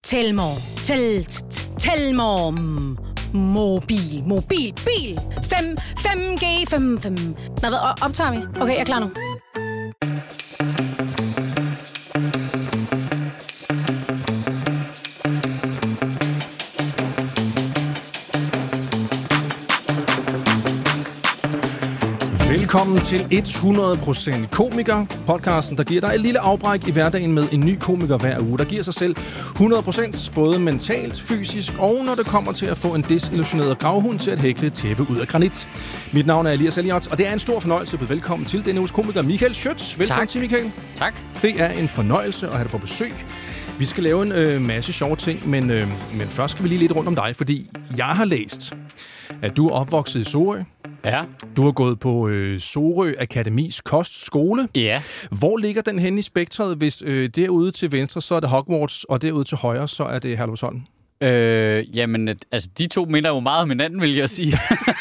Telmore. Telmore. Mobil. 5G. 5. Nå, hvad optager vi? Okay, jeg er klar nu. Velkommen til 100% Komiker, podcasten, der giver dig et lille afbræk i hverdagen med en ny komiker hver uge, der giver sig selv 100% både mentalt, fysisk og når det kommer til at få en desillusioneret gravhund til at hækle et tæppe ud af granit. Mit navn er Elias Elliot, og det er en stor fornøjelse at byde velkommen til denne uges komiker Michael Schøtz. Velkommen til, Michael. Tak. Det er en fornøjelse at have dig på besøg. Vi skal lave en masse sjove ting, men først skal vi lige lidt rundt om dig, fordi jeg har læst, at du er opvokset i Sorø. Ja. Du har gået på Sorø Akademis kostskole. Ja. Hvor ligger den henne i spektret, hvis derude til venstre, så er det Hogwarts, og derude til højre, så er det Herlufsholm? Jamen, altså, de to minder jo meget om hinanden, vil jeg sige.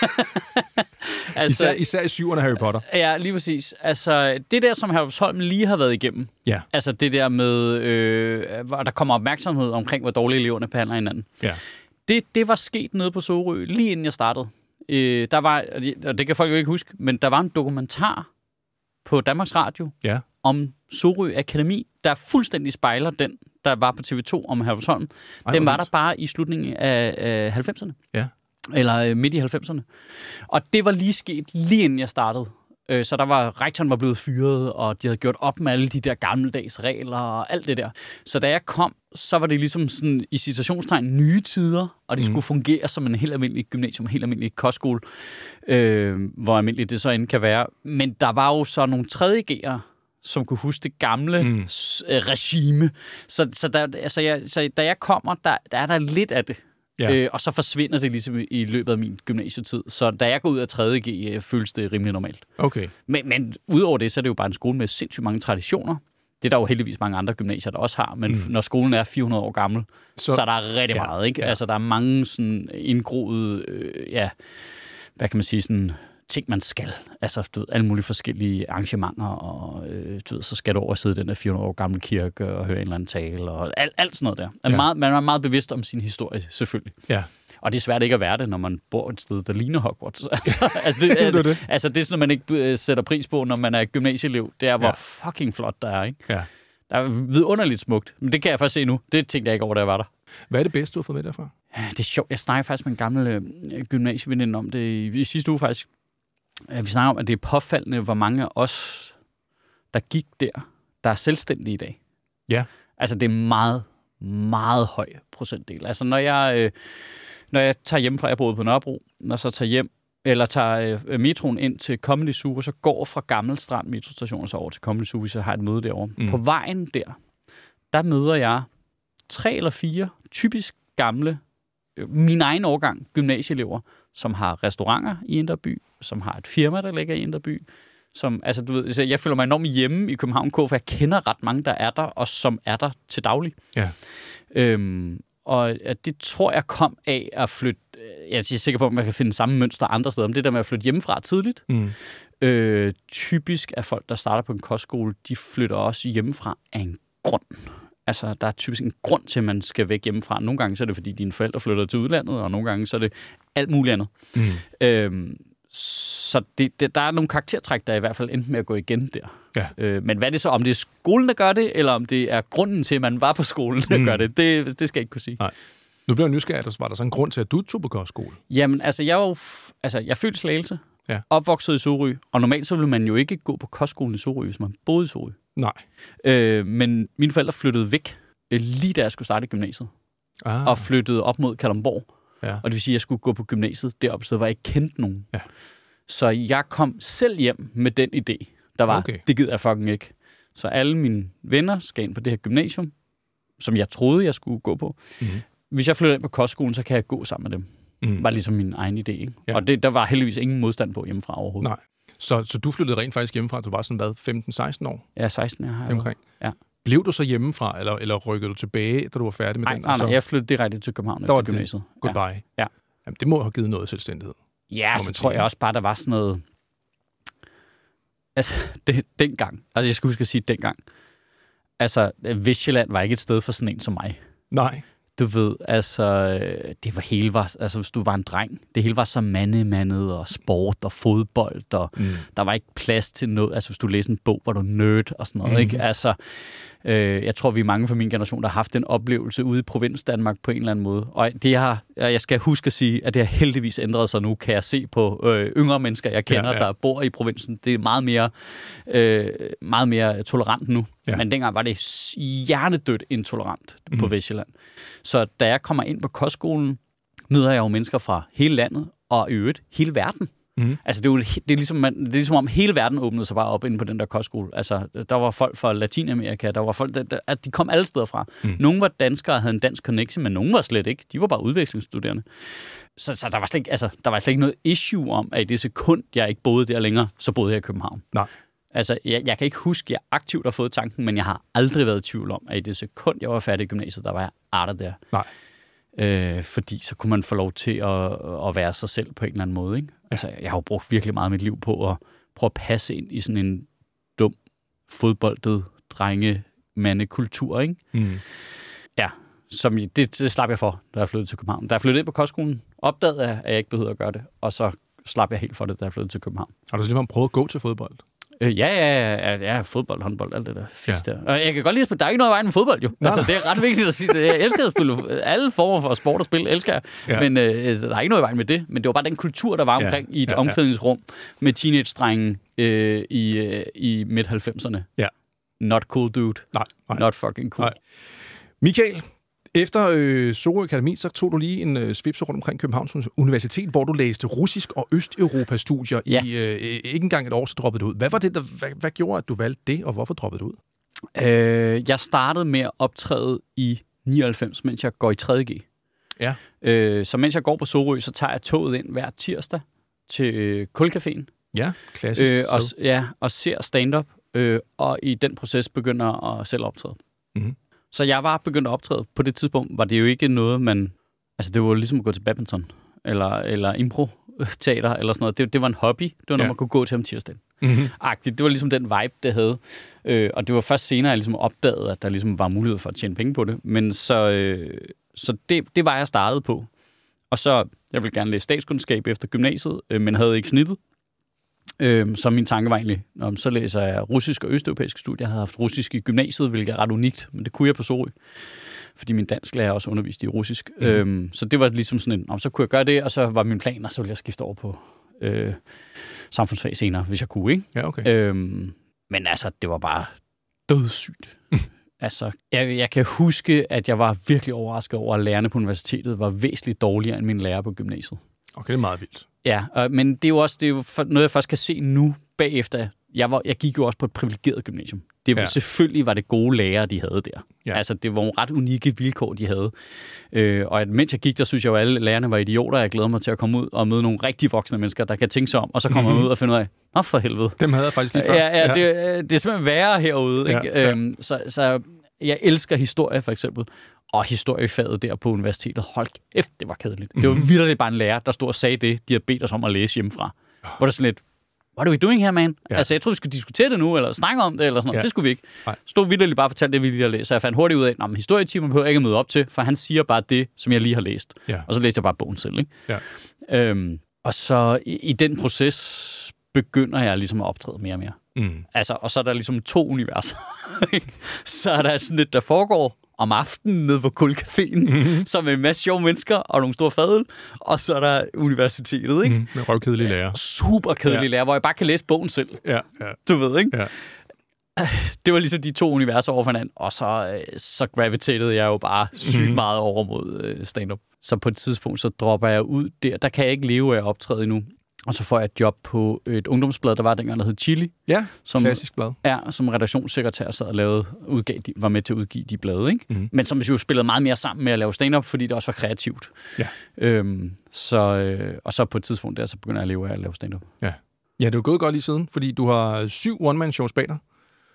Altså, især i 7'erne Harry Potter. Ja, lige præcis. Altså, det der, som Herlufsholm lige har været igennem. Ja. Altså, det der med, hvor der kommer opmærksomhed omkring, hvor dårlige eleverne behandler hinanden. Ja. Det var sket nede på Sorø, lige inden jeg startede. Der var, og det kan folk jo ikke huske, men der var en dokumentar på Danmarks Radio om Sorø Akademi, der fuldstændig spejler den, der var på TV2 om Herlufsholm. Den var der bare i slutningen af 90'erne. Ja. Eller midt i 90'erne. Og det var lige sket, lige inden jeg startede. Så der var, rektoren var blevet fyret, og de havde gjort op med alle de der gammeldags regler og alt det der. Så da jeg kom, så var det ligesom sådan i citationstegn nye tider, og det skulle fungere som en helt almindelig gymnasium, en helt almindelig kostskole, hvor almindeligt det så end kan være. Men der var jo så nogle 3.G'ere, som kunne huske det gamle regime. Så da jeg kommer, der er der lidt af det. Ja. Og så forsvinder det ligesom i løbet af min gymnasietid. Så da jeg går ud af 3.G, føles det rimelig normalt. Okay. Men udover det, så er det jo bare en skole med sindssygt mange traditioner. Det er der jo heldigvis mange andre gymnasier, der også har. Men når skolen er 400 år gammel, så er der rigtig meget. Ikke? Ja. Altså, der er mange sådan indgroede, hvad kan man sige, sådan ting, man skal. Altså, du ved, alle mulige forskellige arrangementer, og du ved, så skal du over og sidde i den der 400 år gamle kirke og høre en eller anden tale, og alt sådan noget der. Man er meget bevidst om sin historie, selvfølgelig. Ja. Og det er svært ikke at være det, når man bor et sted, der ligner Hogwarts. Det er sådan noget, man ikke sætter pris på, når man er gymnasieelev. Det er, hvor fucking flot der er, ikke? Ja. Der er vidunderligt smukt. Men det kan jeg først se nu. Det tænkte jeg ikke over, da jeg var der. Hvad er det bedste, du har fået med derfra? Det er sjovt. Jeg snakker faktisk med en gammel gymnasieveninde om det i sidste uge faktisk. Vi snakker om, at det er påfaldende, hvor mange af os, der gik der er selvstændige i dag. Ja. Altså, det er meget, meget høj procentdel. Altså, når jeg tager hjem fra, jeg boede på Nørrebro, når så tager hjem, eller tager metroen ind til Comedy Zoo, og så går fra Gammel Strand metrostation så over til Comedy Zoo, hvis jeg har et møde derovre. På vejen der møder jeg 3 eller 4 typisk gamle, min egen årgang gymnasieelever, som har restauranter i Indre By, som har et firma, der ligger i Indre By. Som, altså, du ved, jeg føler mig enormt hjemme i København K, for jeg kender ret mange, der er der, og som er der til daglig. Ja. Og det tror jeg kom af at flytte. Jeg er sikker på, at man kan finde samme mønster andre steder, men det der med at flytte hjemmefra tidligt. Typisk er folk, der starter på en kostskole, de flytter også hjemmefra af en grund. Altså, der er typisk en grund til, at man skal væk hjemmefra. Nogle gange så er det, fordi dine forældre flytter til udlandet, og nogle gange så er det alt muligt andet. Så der er nogle karaktertræk, der i hvert fald endte med at gå igen der. Ja. Men hvad er det så? Om det er skolen, der gør det, eller om det er grunden til, at man var på skolen, der gør det, det skal jeg ikke kunne sige. Nej. Nu bliver jeg nysgerrig, var der så en grund til, at du tog på kostskole? Jamen, altså, jeg er født i Slagelse, opvokset i Sorø, og normalt så ville man jo ikke gå på kostskolen i Sorø, hvis man boede i Sorø. Nej. Men mine forældre flyttede væk, lige da jeg skulle starte gymnasiet, og flyttede op mod Kalundborg. Ja. Og det vil sige, at jeg skulle gå på gymnasiet deroppe, så var jeg ikke kendt nogen. Ja. Så jeg kom selv hjem med den idé, der var, det gider jeg fucking ikke. Så alle mine venner skal ind på det her gymnasium, som jeg troede, jeg skulle gå på. Hvis jeg flytter ind på kostskolen, så kan jeg gå sammen med dem. Var ligesom min egen idé. Ikke? Ja. Og der var heldigvis ingen modstand på hjemmefra overhovedet. Nej. Så du flyttede rent faktisk hjemmefra, du var sådan, hvad, 15-16 år? Ja, 16 år har jeg. Ja. Blev du så hjemmefra, eller rykkede du tilbage, da du var færdig med den? Nej, jeg flyttede direkte til København efter gymnasiet. Goodbye. Ja. Jamen, det må have givet noget selvstændighed. Ja, så tror jeg også bare, der var sådan noget. Altså, dengang. Altså, jeg skulle huske at sige dengang. Altså, Vestjylland var ikke et sted for sådan en som mig. Nej. Du ved, altså, det var hele var, altså hvis du var en dreng, det hele var så mandet og sport og fodbold, og der var ikke plads til noget. Altså hvis du læste en bog, var du nerd og sådan noget, ikke? Altså, jeg tror, vi er mange fra min generation, der har haft den oplevelse ude i provins Danmark på en eller anden måde. Og jeg skal huske at sige, at det har heldigvis ændret sig nu, kan jeg se på yngre mennesker, jeg kender, der bor i provinsen. Det er meget mere tolerant nu. Ja. Men dengang var det hjernedødt intolerant på Vestjylland. Så da jeg kommer ind på kostskolen, møder jeg jo mennesker fra hele landet og i øvrigt hele verden. Altså det er ligesom om hele verden åbnede sig bare op inde på den der kostskole. Altså der var folk fra Latinamerika, der var folk, de kom alle steder fra. Nogle var danskere og havde en dansk connection, men nogle var slet ikke. De var bare udvekslingsstuderende. Så der var slet ikke noget issue om, at i det sekund, jeg ikke boede der længere, så boede jeg i København. Nej. Altså, jeg kan ikke huske, at jeg aktivt har fået tanken, men jeg har aldrig været i tvivl om, at i det sekund, jeg var færdig i gymnasiet, der var jeg arter der. Nej. Fordi så kunne man få lov til at være sig selv på en eller anden måde, ikke? Altså, jeg har jo brugt virkelig meget af mit liv på at prøve at passe ind i sådan en dum, fodboldet, drenge-mandekultur, ikke? Ja, det slap jeg for, da jeg flyttede til København. Da jeg flyttede ind på kostskolen, opdagede jeg, at jeg ikke behøvede at gøre det, og så slap jeg helt for det, da jeg flyttede til København. Har du så lige prøvet at gå til fodbold? Ja, fodbold, håndbold, alt det der fisk der. Og jeg kan godt lide at spille. Der er ikke noget i vejen med fodbold, jo. Altså, det er ret vigtigt at sige. Jeg elsker at spille alle former for sport og spil, elsker jeg. Ja. Men der er ikke noget i vejen med det. Men det var bare den kultur, der var omkring i et omklædningsrum med teenage-drengen i midt-90'erne. Ja. Not cool, dude. Nej. Not fucking cool. Nej. Michael, efter Sorø Akademi, så tog du lige en svipse rundt omkring Københavns Universitet, hvor du læste russisk og Østeuropa-studier i ikke engang et år, så droppede du ud. Hvad var det, hvad gjorde, at du valgte det, og hvorfor droppede du ud? Jeg startede med at optræde i 99, mens jeg går i 3.G. Ja. Så mens jeg går på Sorø, så tager jeg toget ind hver tirsdag til Kulcaféen. Ja, klassisk og ser stand-up, og i den proces begynder at selv optræde. Mm-hmm. Så jeg var begyndt at optræde. På det tidspunkt var det jo ikke noget, man... Altså, det var ligesom at gå til badminton, eller impro-teater, eller sådan noget. Det var en hobby. Det var noget, man kunne gå til om tirsdagen. Det var ligesom den vibe, det havde. Og det var først senere, jeg ligesom opdagede, at der ligesom var mulighed for at tjene penge på det. Men så det var jeg startet på. Og så, jeg ville gerne læse statskundskab efter gymnasiet, men havde ikke snittet. Så min tanke var egentlig, så læser jeg russisk og østeuropæisk studier. Jeg havde haft russisk i gymnasiet, hvilket er ret unikt, men det kunne jeg på Sorø, fordi min dansklærer også underviste i russisk. Så det var ligesom sådan en, så kunne jeg gøre det, og så var min plan, og så ville jeg skifte over på samfundsfag senere, hvis jeg kunne, ikke? Ja, okay. Men altså, det var bare dødssygt. Altså, jeg kan huske, at jeg var virkelig overrasket over, at lærerne på universitetet var væsentligt dårligere end mine lærer på gymnasiet. Okay, det er meget vildt. Ja, men det er jo noget, jeg først kan se nu bagefter. Jeg gik jo også på et privilegeret gymnasium. Selvfølgelig var det gode lærere, de havde der. Ja. Altså, det var nogle ret unikke vilkår, de havde. Og mens jeg gik, der synes jeg jo, at alle lærerne var idioter. Jeg glæder mig til at komme ud og møde nogle rigtig voksne mennesker, der kan tænke sig om. Og så kommer man ud og finder ud af, for helvede. Dem havde jeg faktisk lige før. Ja. Det er simpelthen værre herude. Ja, ikke? Ja. Så jeg elsker historie, for eksempel. Og historiefaget der på universitetet, hold kæft, det var kedeligt. Det var virkelig bare en lærer, der stod og sagde det, de havde bedt os om at læse hjemmefra. Hvor der sådan lidt, what are we doing here, man? Ja. Altså, jeg troede, vi skulle diskutere det nu, eller snakke om det, eller sådan noget. Det skulle vi ikke. Stod vitterligt bare og fortalte det, vi lige har læst. Så jeg fandt hurtigt ud af, at historietimer behøver ikke at møde op til, for han siger bare det, som jeg lige har læst. Ja. Og så læste jeg bare bogen selv, ikke? Ja. Og så i den proces begynder jeg ligesom at optræde mere og mere. Altså, og så er der ligesom 2 universer. Så er der sådan lidt, der foregår om aftenen nede på Kulcaféen, som en masse sjove mennesker og nogle store fadøl, og så er der universitetet, ikke? Med røvkedelige lærer. Super kedelige lærer, hvor jeg bare kan læse bogen selv. Ja. Du ved, ikke? Ja. Det var ligesom de 2 universer over for hinanden, og så gravitated jeg jo bare sygt meget over mod stand-up. Så på et tidspunkt, så dropper jeg ud der. Der kan jeg ikke leve af at optræde endnu. Og så får jeg et job på et ungdomsblad, der var dengang, der hed Chili. Ja, klassisk blad. Ja, som redaktionssekretær sad og var med til at udgive de blade, ikke? Men som jo spillede meget mere sammen med at lave stand-up, fordi det også var kreativt. Ja. Og så på et tidspunkt der, så begynder jeg at leve af at lave stand-up. Ja, det er gået godt lige siden, fordi du har 7 one-man-shows bag dig.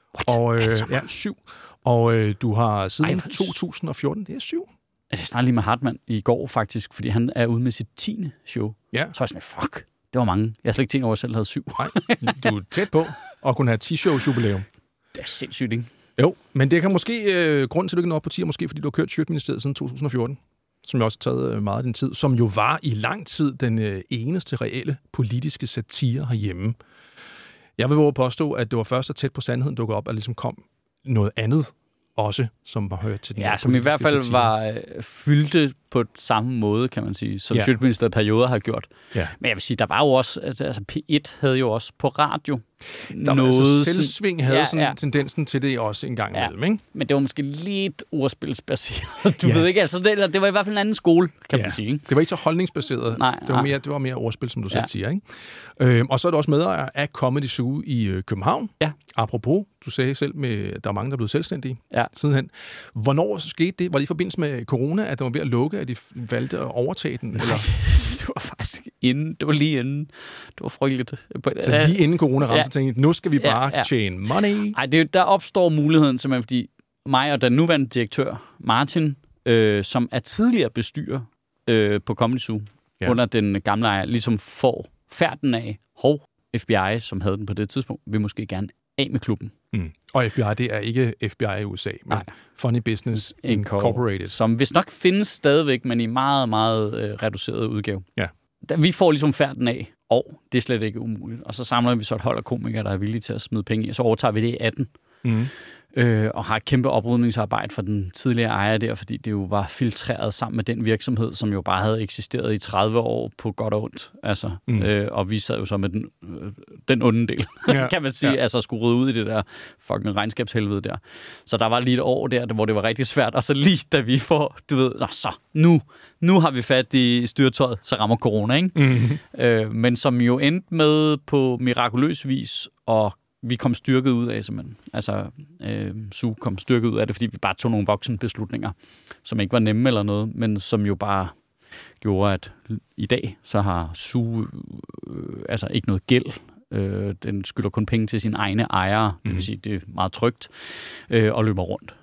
Og 7. Og du har siden 2014, det er 7. Altså, jeg snakkede lige med Hartmann i går faktisk, fordi han er ude med sit 10. show. Ja. Så var jeg sådan, fuck. Det var mange. Jeg har slet ikke tænkt over, at jeg selv havde 7. Nej, du er tæt på at kunne have 10 shows jubilæum. Det er sindssygt, ikke? Jo, men det kan måske, grund til, at du ikke når op på 10, måske fordi du har kørt Sjøtministeriet siden 2014, som jo også har taget meget af din tid, som jo var i lang tid den eneste reelle politiske satire herhjemme. Jeg vil våge at påstå, at det var først så tæt på sandheden dukkede op, at ligesom kom noget andet også, som var hørt til den som i hvert fald satire. Var fyldte på samme måde, kan man sige, som Sjøtministeriet perioder har gjort. Ja. Men jeg vil sige, der var jo også, altså P1 havde jo også på radio der noget... Altså Selvsving havde sådan tendensen til det også en gang imellem, ikke? Men det var måske lidt ordspilsbaseret. Du ved ikke, altså det var i hvert fald en anden skole, kan man sige. Ikke? Det var ikke så holdningsbaseret. Nej, det var mere ordspil, som du selv siger, ikke? Og så er det også medejer af Comedy Zoo i København. Ja. Apropos, du sagde selv, der er mange, der er blevet selvstændige sidenhen. Hvornår skete det? Var det i forbindelse med corona, at det var ved at lukke, at de valgte at overtage den? Nej, eller? Det var faktisk inden. Det var lige inden. Det var frygteligt. Så lige inden corona ramte, så tænkte jeg, nu skal vi bare tjene money. Nej, der opstår muligheden simpelthen, fordi mig og den nuværende direktør, Martin, som er tidligere bestyrer på Comedy Zoo, under den gamle ejer, ligesom får færden af, FBI, som havde den på det tidspunkt, vil måske gerne af med klubben. Mm. Og FBI, det er ikke FBI i USA, men Funny Business Incorporated. Som vist nok findes stadigvæk, men i meget, meget reduceret udgave. Ja. Vi får ligesom færden af, og det er slet ikke umuligt. Og så samler vi så et hold af komikere, der er villige til at smide penge i, og så overtager vi det i 18. Mm. Og har et kæmpe oprydningsarbejde for den tidligere ejer der, fordi det jo var filtreret sammen med den virksomhed, som jo bare havde eksisteret i 30 år på godt og ondt. Altså, og vi sad jo så med den onde del, kan man sige, altså skulle rydde ud i det der fucking regnskabshelvede der. Så der var lige et år der, hvor det var rigtig svært, og så lige da vi får, du ved, så nu har vi fat i styretøjet, så rammer corona, ikke? Mm-hmm. Men som jo endte med på mirakuløs vis og vi kom styrket ud af, simpelthen. Altså, Zoo kom styrket ud af det, fordi vi bare tog nogle voksenbeslutninger, som ikke var nemme eller noget, men som jo bare gjorde, at i dag, så har Zoo altså ikke noget gæld. Den skylder kun penge til sine egne ejere, det vil sige, det er meget trygt, og løber rundt.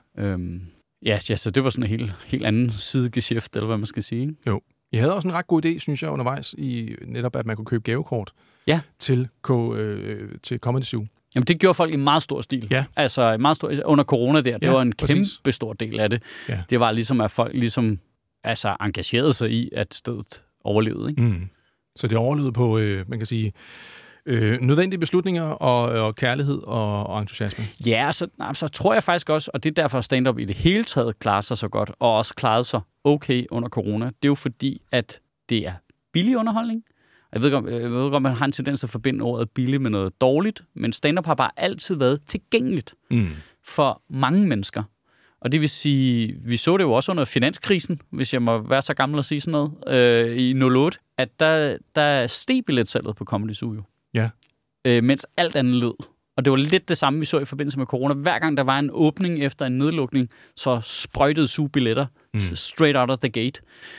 Ja. Så det var sådan en helt anden sidegeschæft, eller hvad man skal sige. Ikke? Jo. I havde også en ret god idé, synes jeg, undervejs, i netop, at man kunne købe gavekort til Comedy Zoo. Jamen, det gjorde folk i meget stor stil. Ja. Altså, meget stor, under corona der, det var en kæmpe stor del af det. Ja. Det var ligesom, at folk ligesom, altså, engagerede sig i, at stedet overlevede. Ikke? Mm. Så det overlevede på, man kan sige, nødvendige beslutninger og kærlighed og entusiasme. Ja, så tror jeg faktisk også, og det er derfor stand-up i det hele taget klarer sig så godt, og også klarede sig okay under corona. Det er jo fordi, at det er billig underholdning. Jeg ved ikke, om man har en tendens til at forbinde ordet billig med noget dårligt, men stand-up har bare altid været tilgængeligt for mange mennesker. Og det vil sige, vi så det jo også under finanskrisen, hvis jeg må være så gammel at sige sådan noget, i 08, at der steg billetsalget på Comedy Zoo jo. Ja. Mens alt andet led. Og det var lidt det samme, vi så i forbindelse med corona. Hver gang der var en åbning efter en nedlukning, så sprøjtede Zoo-billetter straight out of the gate.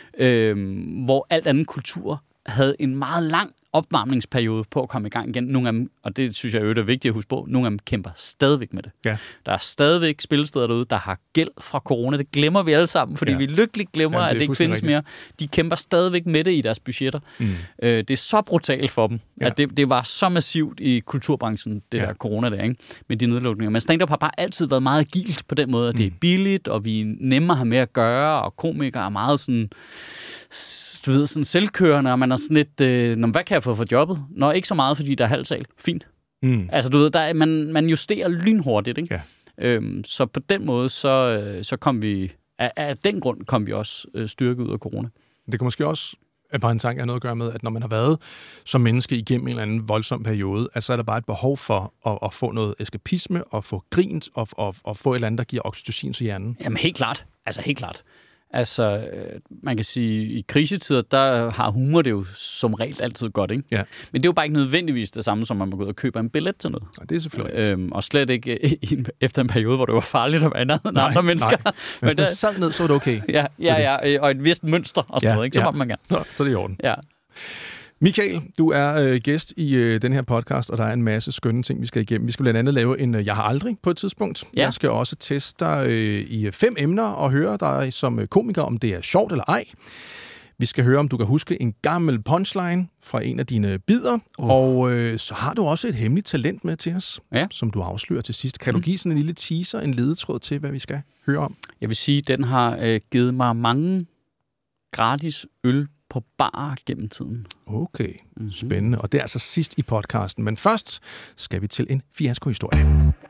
Hvor alt anden kultur havde en meget lang opvarmningsperiode på at komme i gang igen. Nogle af dem, og det synes jeg er vigtigt at huske på, nogle af dem kæmper stadigvæk med det. Ja. Der er stadigvæk spillesteder derude, der har gæld fra corona. Det glemmer vi alle sammen, fordi vi lykkeligt glemmer, at det ikke findes mere. De kæmper stadigvæk med det i deres budgetter. Det er så brutalt for dem, at det var så massivt i kulturbranchen, det der corona der, ikke? Med de nedlukninger. Men stand-up har bare altid været meget agilt på den måde, at det er billigt, og vi er nemme at have med at gøre, og komikere er meget sådan, du ved, sådan selvkørende, og man er sådan lidt, hvad kan jeg få for jobbet? Nå, ikke så meget, fordi der er halvsal. Fint. Altså, du ved, man justerer lynhurtigt, ikke? Ja. Så på den måde, så kom vi, af den grund kom vi også styrket ud af corona. Det kan måske også, bare en tanke, have noget at gøre med, at når man har været som menneske igennem en eller anden voldsom periode, altså er der bare et behov for at få noget eskapisme, og få grint, og få et eller andet, der giver oxytocin til hjernen. Jamen, helt klart. Altså, helt klart. Altså, man kan sige, i krisetider, der har humor det jo som regel altid godt, ikke? Ja. Men det er jo bare ikke nødvendigvis det samme, som man må gå ud og købe en billet til noget. Ja, det er selvfølgelig og slet ikke efter en periode, hvor det var farligt at være andet end andre mennesker. Nej. Men hvis man sad ned, så var det okay. Ja, og et vist mønster og sådan noget, ikke? Så må man gerne. Nå, så er det i orden. Ja. Michael, du er gæst i den her podcast, og der er en masse skønne ting, vi skal igennem. Vi skal blandt andet lave en Jeg har aldrig på et tidspunkt. Ja. Jeg skal også teste dig i 5 emner og høre dig som komiker, om det er sjovt eller ej. Vi skal høre, om du kan huske en gammel punchline fra en af dine bidder, og så har du også et hemmeligt talent med til os, som du afslører til sidst. Kan du give sådan en lille teaser, en ledetråd til, hvad vi skal høre om? Jeg vil sige, at den har givet mig mange gratis øl på bar gennem tiden. Okay, spændende. Og det er altså sidst i podcasten. Men først skal vi til en fiaskohistorie.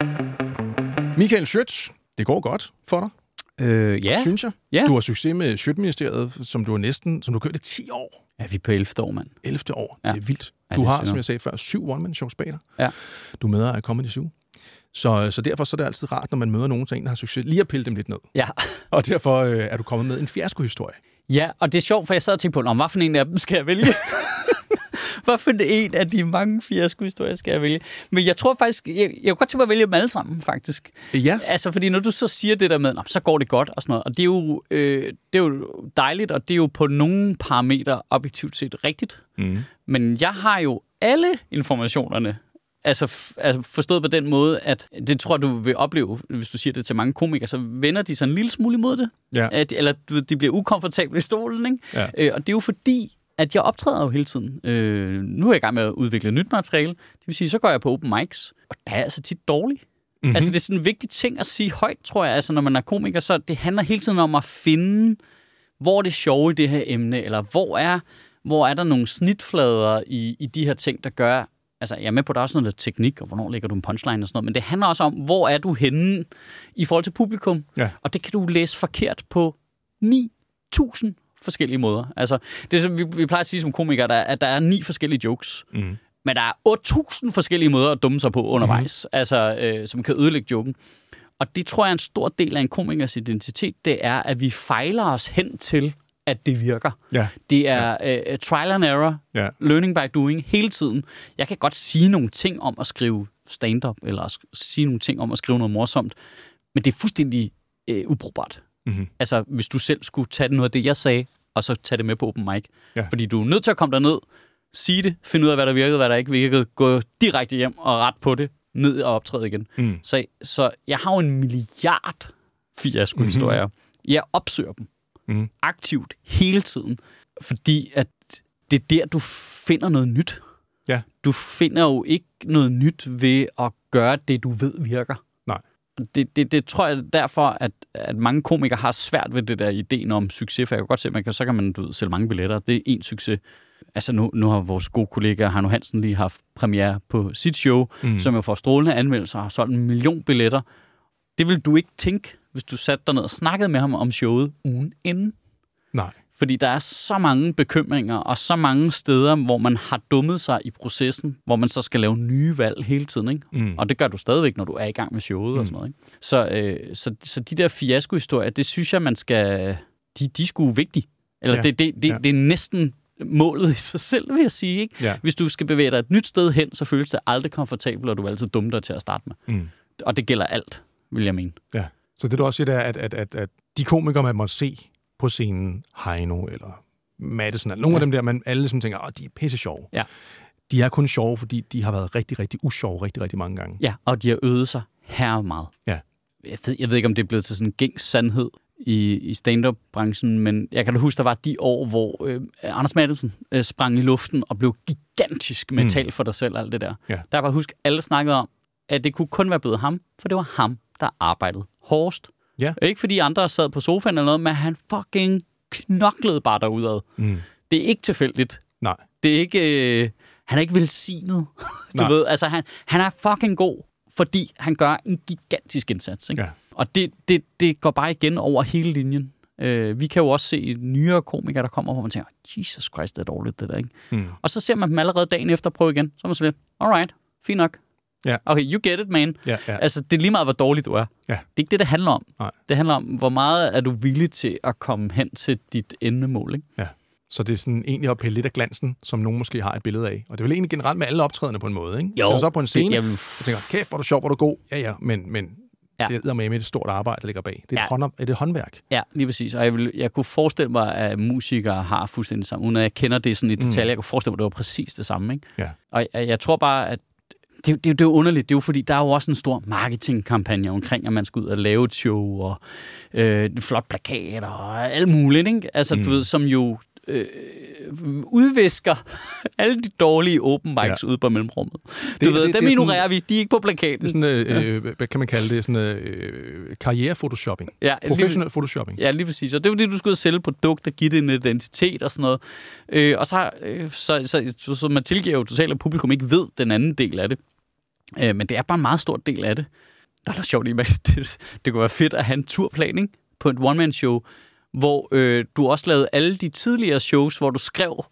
Michael Schiøtz, det går godt for dig. Ja. Synes jeg. Ja. Du har succes med Schiøtz-ministeriet, som du har kørt i 10 år. Ja, vi er på 11. år, mand. 11. år. Ja. Det er vildt. Ja, Du har, som jeg sagde før, 7 one-man-shows bag dig. Ja. Du møder af Comedy Zoo. Så derfor så er det altid rart, når man møder nogen, der har succes, lige at pille dem lidt ned. Ja. Og derfor er du kommet med en fiaskohistorie. Ja, og det er sjovt, for jeg sad og tænkte på, hvad for en af dem skal jeg vælge? Hvad for en af de mange fiaskohistorier skal jeg vælge? Men jeg tror faktisk, jeg kunne godt tænke mig at vælge dem alle sammen, faktisk. Ja. Altså, fordi når du så siger det der med, så går det godt og sådan noget, og det er jo dejligt, og det er jo på nogle parametre objektivt set rigtigt. Men jeg har jo alle informationerne. Altså forstået på den måde, at det tror du vil opleve, hvis du siger det til mange komikere, så vender de sig en lille smule imod det. Ja. Eller de bliver ukomfortable i stolen, ikke? Ja. Og det er jo fordi, at jeg optræder jo hele tiden. Nu er jeg i gang med at udvikle nyt materiale. Det vil sige, så går jeg på open mics, og der er altså tit dårligt. Mm-hmm. Altså det er sådan en vigtig ting at sige højt, tror jeg. Altså når man er komiker, så det handler hele tiden om at finde, hvor er det sjove i det her emne, eller hvor er der nogle snitflader i de her ting, der gør. Altså, jeg er med på, at der er også noget teknik, og hvornår lægger du en punchline og sådan noget, men det handler også om, hvor er du henne i forhold til publikum, og det kan du læse forkert på 9.000 forskellige måder. Altså, det er så, vi plejer at sige som komikere, at der er 9 forskellige jokes, men der er 8.000 forskellige måder at dumme sig på undervejs, altså, som kan ødelægge joken. Og det tror jeg er en stor del af en komikers identitet, det er, at vi fejler os hen til, at det virker. Ja. Det er trial and error, learning by doing, hele tiden. Jeg kan godt sige nogle ting om at skrive stand-up, eller sige nogle ting om at skrive noget morsomt, men det er fuldstændig ubrugbart. Mm-hmm. Altså, hvis du selv skulle tage noget af det, jeg sagde, og så tage det med på open mic. Ja. Fordi du er nødt til at komme derned, sige det, finde ud af, hvad der virkede, hvad der ikke virkede, gå direkte hjem og ret på det, ned og optræde igen. Mm. Så jeg har jo en milliard fiasko-historier. Jeg opsøger dem. Aktivt hele tiden, fordi at det er der, du finder noget nyt. Ja. Du finder jo ikke noget nyt ved at gøre det, du ved virker. Nej. Det tror jeg derfor, at mange komikere har svært ved det der ideen om succes, for jeg kan godt se, at så kan man sælge mange billetter. Det er en succes. Altså nu har vores gode kollega Hanno Hansen lige haft premiere på sit show, som jo får strålende anmeldelser og har solgt 1 million billetter. Det vil du ikke tænke, hvis du satte dig ned og snakkede med ham om showet ugen inden. Nej. Fordi der er så mange bekymringer, og så mange steder, hvor man har dummet sig i processen, hvor man så skal lave nye valg hele tiden, ikke? Og det gør du stadigvæk, når du er i gang med showet og sådan noget, ikke? Så de der fiaskohistorier, det synes jeg, man skal. De er sgu vigtige. Eller det er næsten målet i sig selv, vil jeg sige, ikke? Ja. Hvis du skal bevæge dig et nyt sted hen, så føles det aldrig komfortabelt, og du er altid dumme dig til at starte med. Og det gælder alt, vil jeg mene. Ja. Så det du også siger, er, at de komikere, man må se på scenen, Heino eller Madsen, eller nogle af dem der, man alle som tænker, de er pisse sjove. Ja. De er kun sjove, fordi de har været rigtig, rigtig usjove rigtig, rigtig mange gange. Ja, og de har øvet sig her meget. Ja. Jeg ved ikke, om det er blevet til sådan en gængs sandhed i stand-up-branchen, men jeg kan da huske, der var de år, hvor Anders Madsen sprang i luften og blev gigantisk med tal for dig selv og alt det der. Ja. Der kan jeg huske, alle snakkede om, at det kunne kun være blevet ham, for det var ham, der arbejdede hårdest. Ja. Ikke fordi andre sad på sofaen eller noget, men han fucking knoklede bare derudad. Det er ikke tilfældigt. Nej. Det er ikke, han er ikke velsignet. Du ved, altså han er fucking god, fordi han gør en gigantisk indsats. Ikke? Ja. Og det går bare igen over hele linjen. Vi kan jo også se nyere komikere, der kommer, hvor man tænker, Jesus Christ, det er dårligt det der, ikke? Og så ser man dem allerede dagen efter prøve igen. Så er man så lidt, alright, fint nok. Yeah. Okay, you get it, man. Yeah. Altså, det er lige meget, hvor dårlig du er. Yeah. Det er ikke det handler om. Nej. Det handler om, hvor meget er du villig til at komme hen til dit endemål, ikke? Ja. Så det er sådan egentlig at pille lidt af glansen, som nogen måske har et billede af. Og det er vel egentlig generelt med alle optrædende på en måde, ikke? Jo. Så på en scene, og tænker, kæft, hvor er du sjov, hvor er du god. Ja, men det er med et stort arbejde, der ligger bag. Det er et håndværk. Ja, lige præcis. Og jeg kunne forestille mig, at musikere har fuldstændig samme. Uden at jeg kender det sådan i detaljer, jeg kunne forestille mig, at det var præcis det samme, ikke? Ja. Og jeg tror bare, at det er jo underligt. Det er jo fordi, der er jo også en stor marketingkampagne omkring, at man skal ud og lave et show, og en flot plakat, og alt muligt, ikke? Altså, du ved, som jo udvisker alle de dårlige open mics ude på mellemrummet. Dem ignorerer vi. De er ikke på plakaten. Det er sådan, hvad kan man kalde det? Sådan karriere-photoshopping. Ja, professionel photoshopping. Ja, lige præcis. Og det er fordi, du skal ud og sælge et produkt, der giver det en identitet og sådan noget. Og så man tilgiver jo totalt, at publikum ikke ved den anden del af det. Men det er bare en meget stor del af det. Der er da sjovt i, det kunne være fedt at have en turplan, ikke? På et one-man-show, hvor du også lavede alle de tidligere shows, hvor du skrev.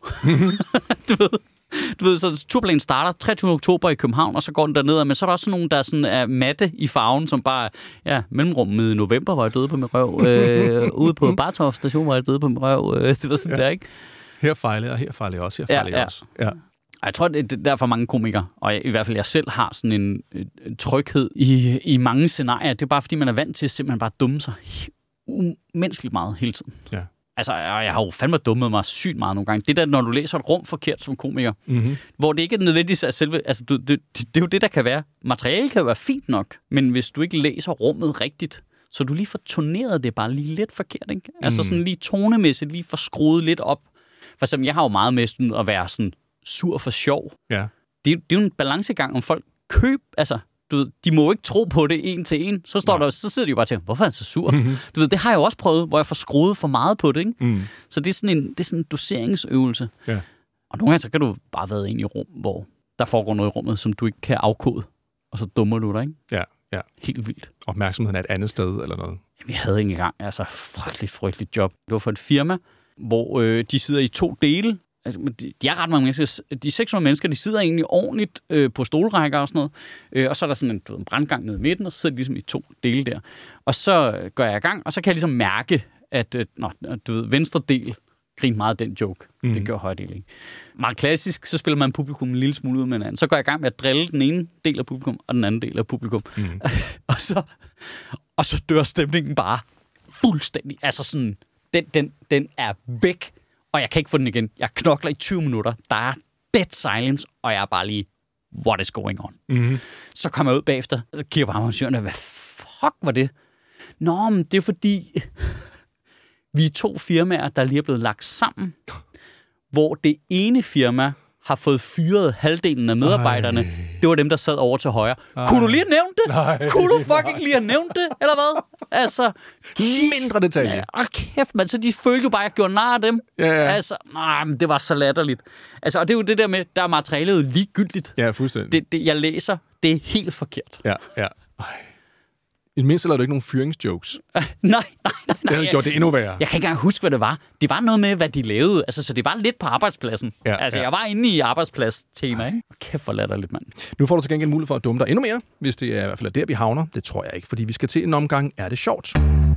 du ved, så turplanen starter 23. oktober i København, og så går den derned, men så er der også nogen, der sådan er matte i farven, som bare, mellemrummet i november, var jeg døde på min røv. Ude på Bartov station, var jeg døde på min røv. Det var sådan der, ikke? Her fejlede jeg, her fejlede jeg også, her fejlede jeg også. Ja. Jeg tror, det er derfor mange komikere, og i hvert fald jeg selv har sådan en tryghed i mange scenarier. Det er bare, fordi man er vant til at simpelthen bare dumme sig umenneskeligt meget hele tiden. Ja. Altså, jeg har jo fandme dummet mig sygt meget nogle gange. Det der, når du læser et rum forkert som komiker, hvor det ikke er nødvendigt at selve... Altså, det er jo det, der kan være. Materiale kan jo være fint nok, men hvis du ikke læser rummet rigtigt, så du lige får turneret det bare lige lidt forkert, ikke? Altså sådan lige tonemæssigt, lige får skruet lidt op. For eksempel, jeg har jo meget med sådan at være sådan sur for sjov. Ja. Det er jo en balancegang, om folk altså, du ved, de må ikke tro på det en til en. Så sidder de jo bare til, hvorfor er han så sur? Du ved, det har jeg jo også prøvet, hvor jeg får skruet for meget på det, ikke? Så det er sådan en doseringsøvelse. Ja. Og nogle gange, så kan du bare være inde i rum, hvor der foregår noget i rummet, som du ikke kan afkode. Og så dummer du dig, ikke? Ja, ja. Helt vildt. Opmærksomheden er et andet sted, eller noget? Jamen, jeg havde ikke engang, frygteligt job. Det var for et firma, hvor de sidder i 2 dele. Altså, de er ret mange mennesker. De 600 mennesker, de sidder egentlig ordentligt på stolrækker og sådan noget. Og så er der sådan en brandgang nede i midten, og så sidder de ligesom i 2 dele der. Og så går jeg i gang, og så kan jeg ligesom mærke, at du ved, venstre del griner meget af den joke. Det gør højre del ikke. Meget klassisk, så spiller man publikum en lille smule ud med hinanden. Så går jeg i gang med at drille den ene del af publikum, og den anden del af publikum. og så dør stemningen bare fuldstændig. Altså sådan, den er væk. Og jeg kan ikke få den igen. Jeg knokler i 20 minutter. Der er dead silence, og jeg er bare lige, what is going on? Så kommer jeg ud bagefter, og så kigger jeg bare på mig, hvad fuck var det? Nå, men det er fordi, vi er 2 firmaer, der lige er blevet lagt sammen, hvor det ene firma har fået fyret halvdelen af medarbejderne. Det var dem, der sad over til højre. Kunne du lige have nævnt det? Nej. Kunne du fucking lige have nævnt det? Eller hvad? Altså... Mindre detaljer. Ja, kæft, man. Så de følte jo bare, at jeg gjorde nar af dem. Ja. Altså, men det var så latterligt. Altså, og det er jo det der med, der er materialet ligegyldigt. Ja, fuldstændig. Det, jeg læser, det er helt forkert. Ja. I det mindste lavede du ikke nogen fyringsjokes. Nej. Det havde gjort det endnu værre. Jeg kan ikke engang huske, hvad det var. Det var noget med, hvad de lavede. Altså, så det var lidt på arbejdspladsen. Ja, jeg var inde i arbejdsplads-tema, ikke? Kæft for latterligt, mand. Nu får du til gengæld mulighed for at dumme dig endnu mere, hvis det er i hvert fald der, vi havner. Det tror jeg ikke, fordi vi skal til en omgang. Er det sjovt?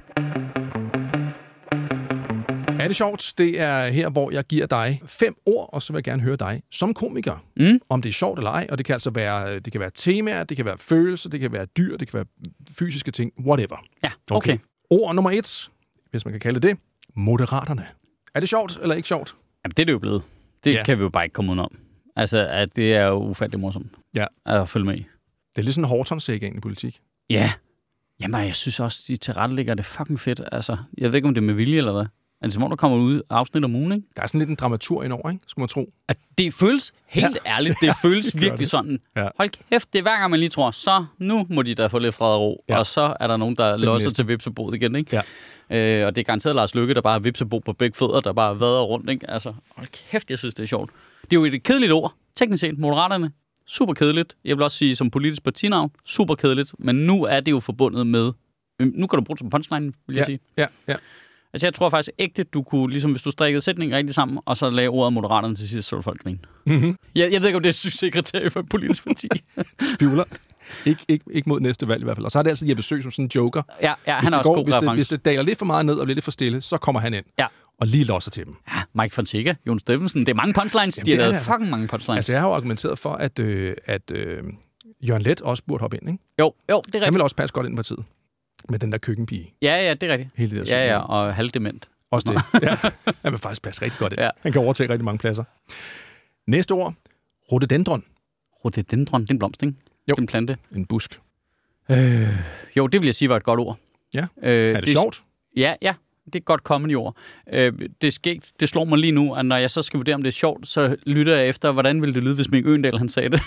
Er det sjovt? Det er her, hvor jeg giver dig 5 ord, og så vil jeg gerne høre dig som komiker. Om det er sjovt eller ej, og det kan altså være temaer, det kan være følelser, det kan være dyr, det kan være fysiske ting, whatever. Ja, okay. Ord nummer 1, hvis man kan kalde det, Moderaterne. Er det sjovt eller ikke sjovt? Jamen, det er det jo blevet. Det kan vi jo bare ikke komme ud om. Altså, at det er jo ufattelig morsomt at følge med i. Det er lidt sådan en Horton-sæk i politik. Ja. Jamen, jeg synes også, de tilrettelægger det fucking fedt. Altså, jeg ved ikke, om det er med vilje eller hvad. Altså, som om der kommer ud afsnit om ugen, ikke? Der er sådan lidt en dramatur indover, ikke? Skulle man tro. At det føles helt ærligt. Det føles virkelig sådan. Ja. Hold kæft, det er hver gang, man lige tror, så nu må de da få lidt fred og ro. Ja. Og så er der nogen, der låser til vipsebod igen, ikke? Ja. Og det er garanteret Lars Løkke, der bare har vipsebod på begge fødder, der bare vader rundt, ikke? Altså, hold kæft, jeg synes, det er sjovt. Det er jo et kedeligt ord. Teknisk set, Moderaterne. Super kedeligt. Jeg vil også sige, som politisk partinavn, super kedeligt. Men nu er det jo forbundet med... Nu kan du bruge det som punchline, vil jeg sige. Ja. Altså, jeg tror faktisk ægte, du kunne, ligesom hvis du strikkede sætningen rigtig sammen, og så lagde ordet Moderaterne til sidst, så ville folk grine. Jeg ved ikke, om det er succeskriterie for et politisk parti. Tvivler. Ikke mod næste valg i hvert fald. Og så er det altid Jeppe Søe som sådan en joker. Ja, han er også god reference. Hvis det daler lidt for meget ned og bliver lidt for stille, så kommer han ind. Ja. Og lige losser til dem. Ja, Mike Fonseca, Jon Steffensen. Det er mange punchlines. De har lavet fucking mange punchlines. Altså, jeg har jo argumenteret for, at Jørgen Leth også burde hoppe ind, ikke? Jo, det er rigtigt. Han vil også passe godt ind i partiet. Med den der køkkenpige. Ja, det er rigtigt. Hele det der ja, og halvdement. Også det. Ja. Han vil faktisk passe rigtig godt ind. Ja. Han kan overtage rigtig mange pladser. Næste ord. Rhododendron. Rhododendron, det er en blomst, ikke? Jo. Det er en plante. En busk. Jo, det vil jeg sige var et godt ord. Ja. Er det sjovt? Ja. Det er et godt comedy-ord. Det slår mig lige nu, at når jeg så skal vurdere, om det er sjovt, så lytter jeg efter, hvordan ville det lyde, hvis Mick Øgendahl han sagde det.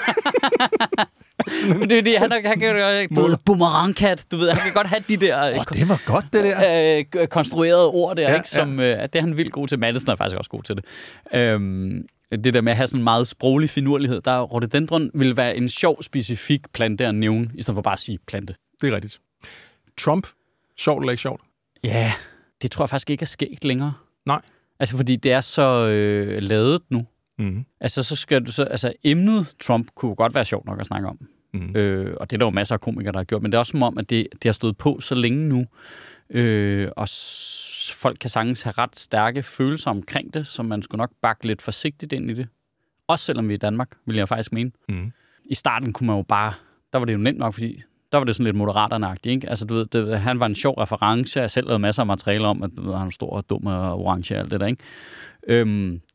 Det er det, han kan jo boomerangkat, du ved, han kan godt have de der... det var godt, det der. Konstruerede ord der, ikke? Som, det er han vildt god til. Madsen er faktisk også god til det. Det der med at have sådan en meget sproglig finurlighed, der rhododendron vil være en sjov, specifik plante at nævne, i stedet for bare at sige plante. Det er rigtigt. Trump, sjovt eller ikke sjovt? Ja, det tror jeg faktisk ikke er sket længere. Nej. Altså, fordi det er så ladet nu. Mm. Altså, så skal du så... Altså, emnet Trump kunne godt være sjovt nok at snakke om. Mm. Og det er der jo masser af komikere, der har gjort. Men det er også som om, at det har stået på så længe nu. Og folk kan sagtens have ret stærke følelser omkring det, så man skulle nok bakke lidt forsigtigt ind i det. Også selvom vi er i Danmark, vil jeg faktisk mene. Mm. I starten kunne man jo bare... Der var det jo nemt nok, fordi der var det sådan lidt moderaternagtigt, ikke? Altså, du ved, han var en sjov reference. Jeg selv lavede masser af materiale om, at han er stor og dum og orange og alt det der, ikke?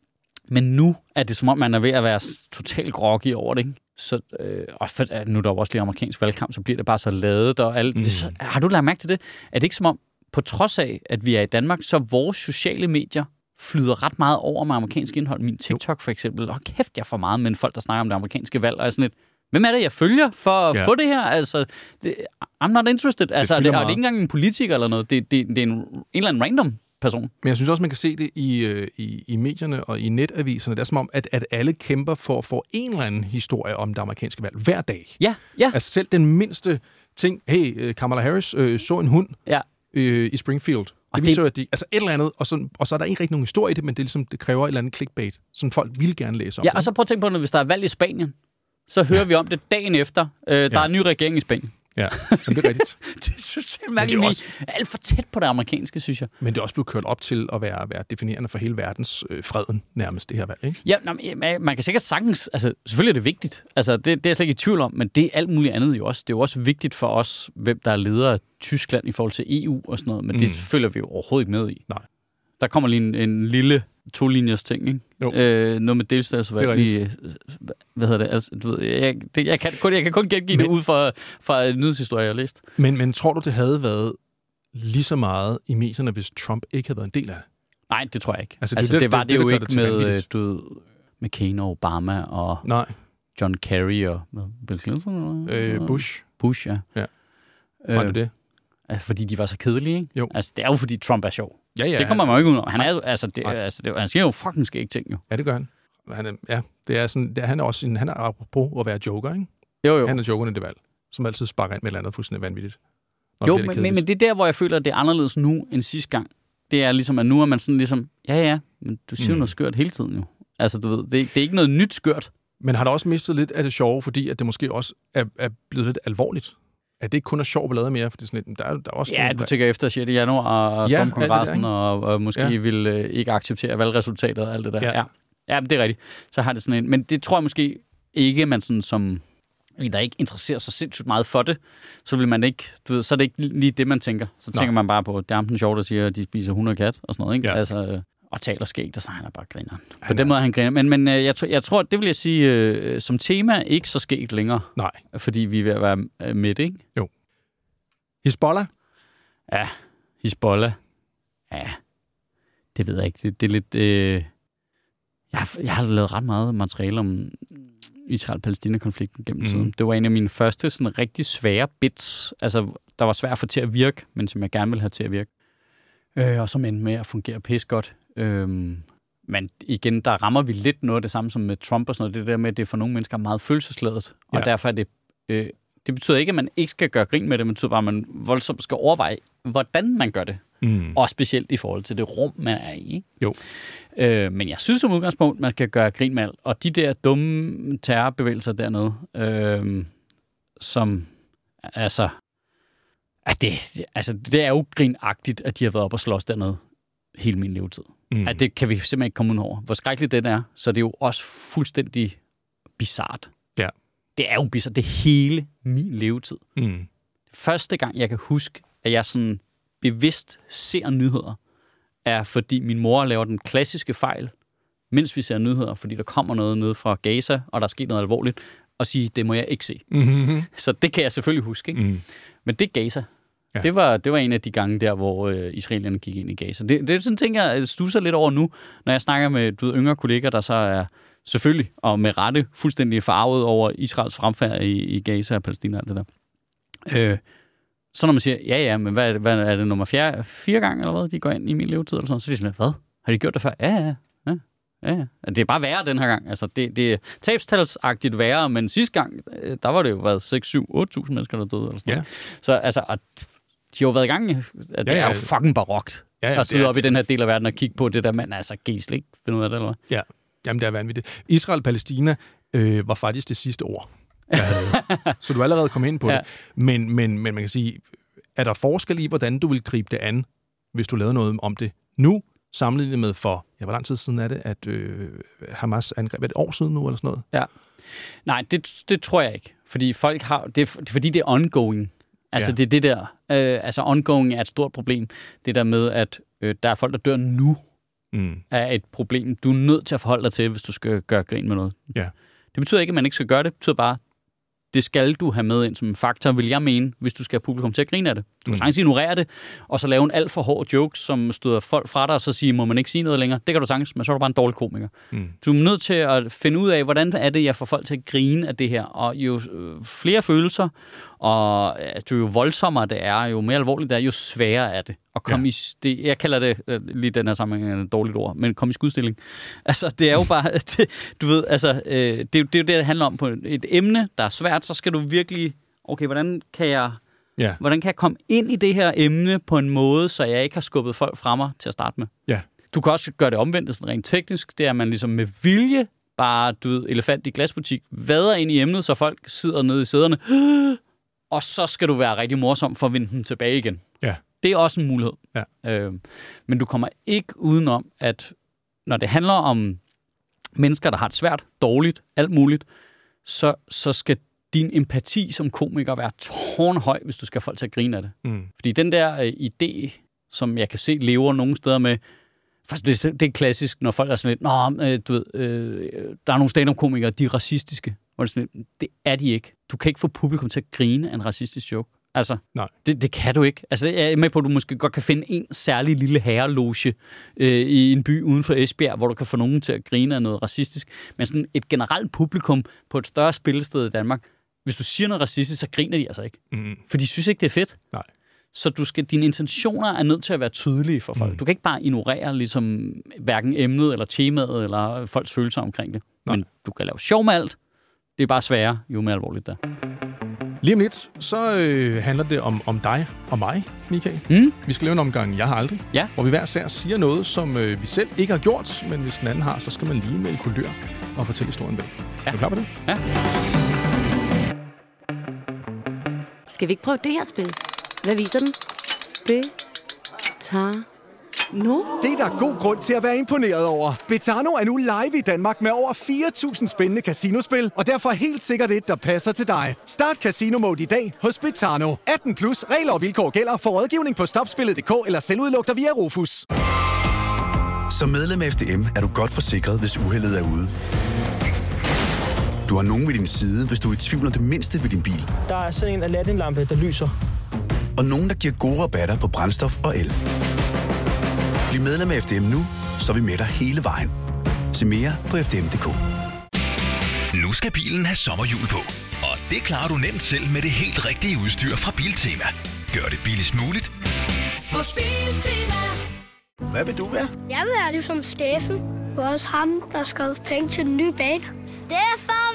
Men nu er det som om, man er ved at være totalt groggy over det, ikke? Så, og nu er der jo også lige amerikansk valgkamp, så bliver det bare så ladet og alt. Så, har du lagt mærke til det? Er det ikke som om, på trods af, at vi er i Danmark, så vores sociale medier flyder ret meget over med amerikansk indhold. Min TikTok for eksempel. Kæft, jeg får meget med folk, der snakker om det amerikanske valg, og er sådan lidt, hvem er det, jeg følger for at få det her? Altså, I'm not interested. Altså, det er ikke engang en politiker eller noget. Det er en eller anden random person. Men jeg synes også, man kan se det i medierne og i netaviserne. Det er som om, at alle kæmper for at få en eller anden historie om det amerikanske valg hver dag. Ja. Altså selv den mindste ting. Hey, Kamala Harris så en hund i Springfield. Det viser jo, at altså et eller andet, og så er der ikke rigtig nogen historie i det, men det, er ligesom, det kræver et eller andet clickbait, som folk vil gerne læse om. Ja, og så prøv at tænke på, hvis der er valg i Spanien, så hører vi om det dagen efter. Der er en ny regering i Spanien. Ja, men det er rigtigt. Det synes jeg mærkeligt. Også... alt for tæt på det amerikanske, synes jeg. Men det er også blevet kørt op til at være definerende for hele verdens freden, nærmest det her valg, ikke? Ja, man kan sikkert sagtens... Altså, selvfølgelig er det vigtigt. Altså, det er jeg slet ikke i tvivl om, men det er alt muligt andet jo også. Det er jo også vigtigt for os, hvem der er leder af Tyskland i forhold til EU og sådan noget, men det følger vi jo overhovedet ikke med i. Nej. Der kommer lige en lille to-linjers ting, ikke? Noget med delstatsvalg. Hvad hedder det? Altså, du ved, jeg kan kun gengive det ud fra nyhedshistorier, jeg har læst. Men tror du, det havde været lige så meget i medierne, hvis Trump ikke havde været en del af det? Nej, det tror jeg ikke. Altså det var det jo ikke med McCain og Obama og John Kerry og Bill Clinton? Bush. Bush, ja. Var det det? Fordi de var så kedelige, ikke? Jo. Altså, det er jo fordi Trump er sjov. Ja, det kommer man jo ikke ud af. Han er han siger jo fucking skæg ting, jo. Ja, det gør han. Det er sådan, han er også han er apropos at være joker, ikke? Jo. Han er jokeren i det valg, som altid sparker ind med et eller andet fuldstændig vanvittigt. Jo, men det er der, hvor jeg føler, at det er anderledes nu end sidste gang. Det er ligesom, at nu er man sådan ligesom, men du siger jo noget skørt hele tiden jo. Altså, du ved, det er ikke noget nyt skørt. Men har der også mistet lidt af det sjove, fordi at det måske også er blevet lidt alvorligt? At det ikke kun er sjov ballade mere, for det er sådan lidt, der er også... Ja, du tænker efter 6. januar og stormkongressen, og måske vil ikke acceptere valgresultatet og alt det der. Ja, det er rigtigt. Så har det sådan en... Men det tror jeg måske ikke, man sådan som en, der ikke interesserer sig sindssygt meget for det, så vil man ikke... Du ved, så er det ikke lige det, man tænker. Så tænker man bare på, det er den sjov, der siger, at de spiser 100 kat og sådan noget, ikke? Ja. Altså, og taler skægt, og så han er bare griner. På den måde han griner. Men jeg tror, det vil jeg sige, som tema ikke så skægt længere. Nej. Fordi vi er ved at være midt, ikke? Jo. Hizbollah? Ja, Hizbollah. Ja, det ved jeg ikke. Det er lidt... Jeg har lavet ret meget materiale om Israel-Palæstina-konflikten gennem tiden. Det var en af mine første sådan rigtig svære bits. Altså, der var svært at få til at virke, men som jeg gerne ville have til at virke. Og som endte med at fungere pis godt. Men igen, der rammer vi lidt noget af det samme som med Trump og sådan noget. Det der med, at det for nogle mennesker er meget følelsesladet. Og derfor er det... det betyder ikke, at man ikke skal gøre grin med det, men det betyder bare, at man voldsomt skal overveje, hvordan man gør det. Og specielt i forhold til det rum, man er i. Ikke? Jo. Men jeg synes som udgangspunkt, man skal gøre grin med alt. Og de der dumme terrorbevægelser dernede, som... Altså... det er jo grinagtigt, at de har været op og slås dernede hele min levetid. At det kan vi simpelthen ikke komme ud over. Hvor skrækkeligt det er, så det er jo også fuldstændig bizart. Ja. Det er jo bizart. Det er hele min levetid. Første gang, jeg kan huske, at jeg sådan bevidst ser nyheder, er fordi min mor laver den klassiske fejl, mens vi ser nyheder, fordi der kommer noget ned fra Gaza, og der er sket noget alvorligt, og sige, det må jeg ikke se. Så det kan jeg selvfølgelig huske. Ikke? Men det er Gaza. Ja. Det var en af de gange der, hvor israelerne gik ind i Gaza. Det er sådan ting, jeg stusser lidt over nu, når jeg snakker med yngre kolleger, der så er selvfølgelig, og med rette, fuldstændig farvet over Israels fremfærd i Gaza og Palæstina og alt det der. Så når man siger, ja, men hvad er det nummer 4 gang, eller hvad, de går ind i min levetid, eller sådan, så er de sådan, hvad? Har de gjort det før? Ja. Det er bare værre den her gang. Altså, det er tabstalsagtigt værre, men sidste gang, der var det jo været 6, 7, 8.000 mennesker, der døde, eller sådan noget. Så altså, de har jo været i gang, det er jo fucking barokt at sidde op i den her del af verden og kigge på det der, man altså, kan I slet ikke finde ud af det, eller hvad? Ja, jamen det er vanvittigt. Israel-Palæstina var faktisk det sidste ord. Så du er allerede kommet ind på det. Men man kan sige, er der forskel i, hvordan du vil gribe det an, hvis du lavede noget om det nu, sammenlignet med for, hvor lang tid siden er det, at Hamas angreb? Er det et år siden nu, eller sådan noget? Ja. Nej, det tror jeg ikke. Fordi folk har... fordi det er ongoing. Altså, det er det der... altså, ongoing er et stort problem. Det der med, at der er folk, der dør nu, er et problem. Du er nødt til at forholde dig til, hvis du skal gøre grin med noget. Ja. Det betyder ikke, at man ikke skal gøre det. Det betyder bare, det skal du have med ind som en faktor, vil jeg mene, hvis du skal have publikum til at grine af det. Du kan sagtens ignorere det, og så lave en alt for hård joke, som støder folk fra dig, og så sige, må man ikke sige noget længere. Det kan du sagtens, men så er du bare en dårlig komiker. Du er nødt til at finde ud af, hvordan er det, jeg får folk til at grine af det her. Og jo flere følelser, og jo voldsommere det er, jo mere alvorligt det er, jo sværere er det. Og komme i, jeg kalder det lige den her sammenhæng et dårligt ord, men komme i skudstilling. Altså, det er jo bare, du ved, altså, det er jo det handler om på et emne, der er svært, så skal du virkelig, okay, hvordan kan jeg komme ind i det her emne på en måde, så jeg ikke har skubbet folk fra mig til at starte med. Ja. Du kan også gøre det omvendt, sådan rent teknisk, det er, at man ligesom med vilje, bare, du ved, elefant i glasbutik, vader ind i emnet, så folk sidder nede i sæderne, og så skal du være rigtig morsom for at vinde dem tilbage igen. Ja. Det er også en mulighed. Ja. Men du kommer ikke udenom, at når det handler om mennesker, der har det svært, dårligt, alt muligt, så skal din empati som komiker være tårnhøj, hvis du skal have folk til at grine af det. Fordi den der idé, som jeg kan se lever nogle steder med, det er klassisk, når folk er sådan lidt, du ved, der er nogle stand-up-komikere, de er racistiske. Det er de ikke. Du kan ikke få publikum til at grine af en racistisk joke. Altså, det kan du ikke. Altså, jeg er med på, at du måske godt kan finde en særlig lille herreloge i en by uden for Esbjerg, hvor du kan få nogen til at grine af noget racistisk. Men sådan et generelt publikum på et større spillested i Danmark, hvis du siger noget racistisk, så griner de altså ikke. For de synes ikke, det er fedt. Nej. Så dine intentioner er nødt til at være tydelige for folk. Du kan ikke bare ignorere ligesom, hverken emnet eller temaet eller folks følelser omkring det. Men du kan lave sjov med alt. Det er bare sværere, jo mere alvorligt der. Lige om lidt, så handler det om dig og mig, Michael. Vi skal lave en omgang Jeg har aldrig, hvor vi hver sær siger noget, som vi selv ikke har gjort, men hvis den anden har, så skal man lige melde kulør og fortælle historien bag. Er du klar på det? Ja. Skal vi ikke prøve det her spil? Hvad viser den? Betano. Det er der god grund til at være imponeret over. Betano er nu live i Danmark med over 4.000 spændende casinospil, og derfor helt sikkert et, der passer til dig. Start Casino Mode i dag hos Betano. 18 plus, regler og vilkår gælder. For rådgivning på stopspillet.dk eller selvudluk dig via Rufus. Som medlem af FDM er du godt forsikret, hvis uheldet er ude. Du har nogen ved din side, hvis du er i tvivl om det mindste ved din bil. Der er sådan en Aladdin-lampe, der lyser. Og nogen, der giver gode rabatter på brændstof og el. Bliv medlem af FDM nu, så er vi med dig hele vejen. Se mere på fdm.dk. Nu skal bilen have sommerhjul på. Og det klarer du nemt selv med det helt rigtige udstyr fra Biltema. Gør det billigst muligt hos Biltema. Hvad vil du være? Jeg vil være ligesom Steffen. Det var også ham, der skrev penge til den nye bane. Steffen!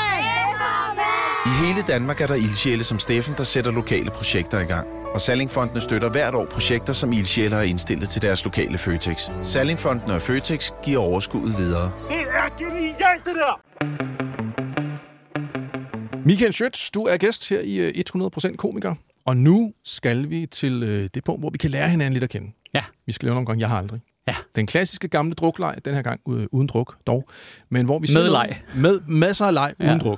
I hele Danmark er der ildsjæle som Steffen, der sætter lokale projekter i gang. Og Sallingfondene støtter hvert år projekter, som ildsjæle har indstillet til deres lokale Føtex. Sallingfondene og Føtex giver overskuddet videre. Det er genialt, det der! Michael Schøtz, du er gæst her i 100% komiker. Og nu skal vi til det punkt, hvor vi kan lære hinanden lidt at kende. Ja. Vi skal lave nogle gange Jeg har aldrig. Ja. Den klassiske gamle drukleg, den her gang uden druk dog. Men hvor vi med leg. Med masser af leg uden druk.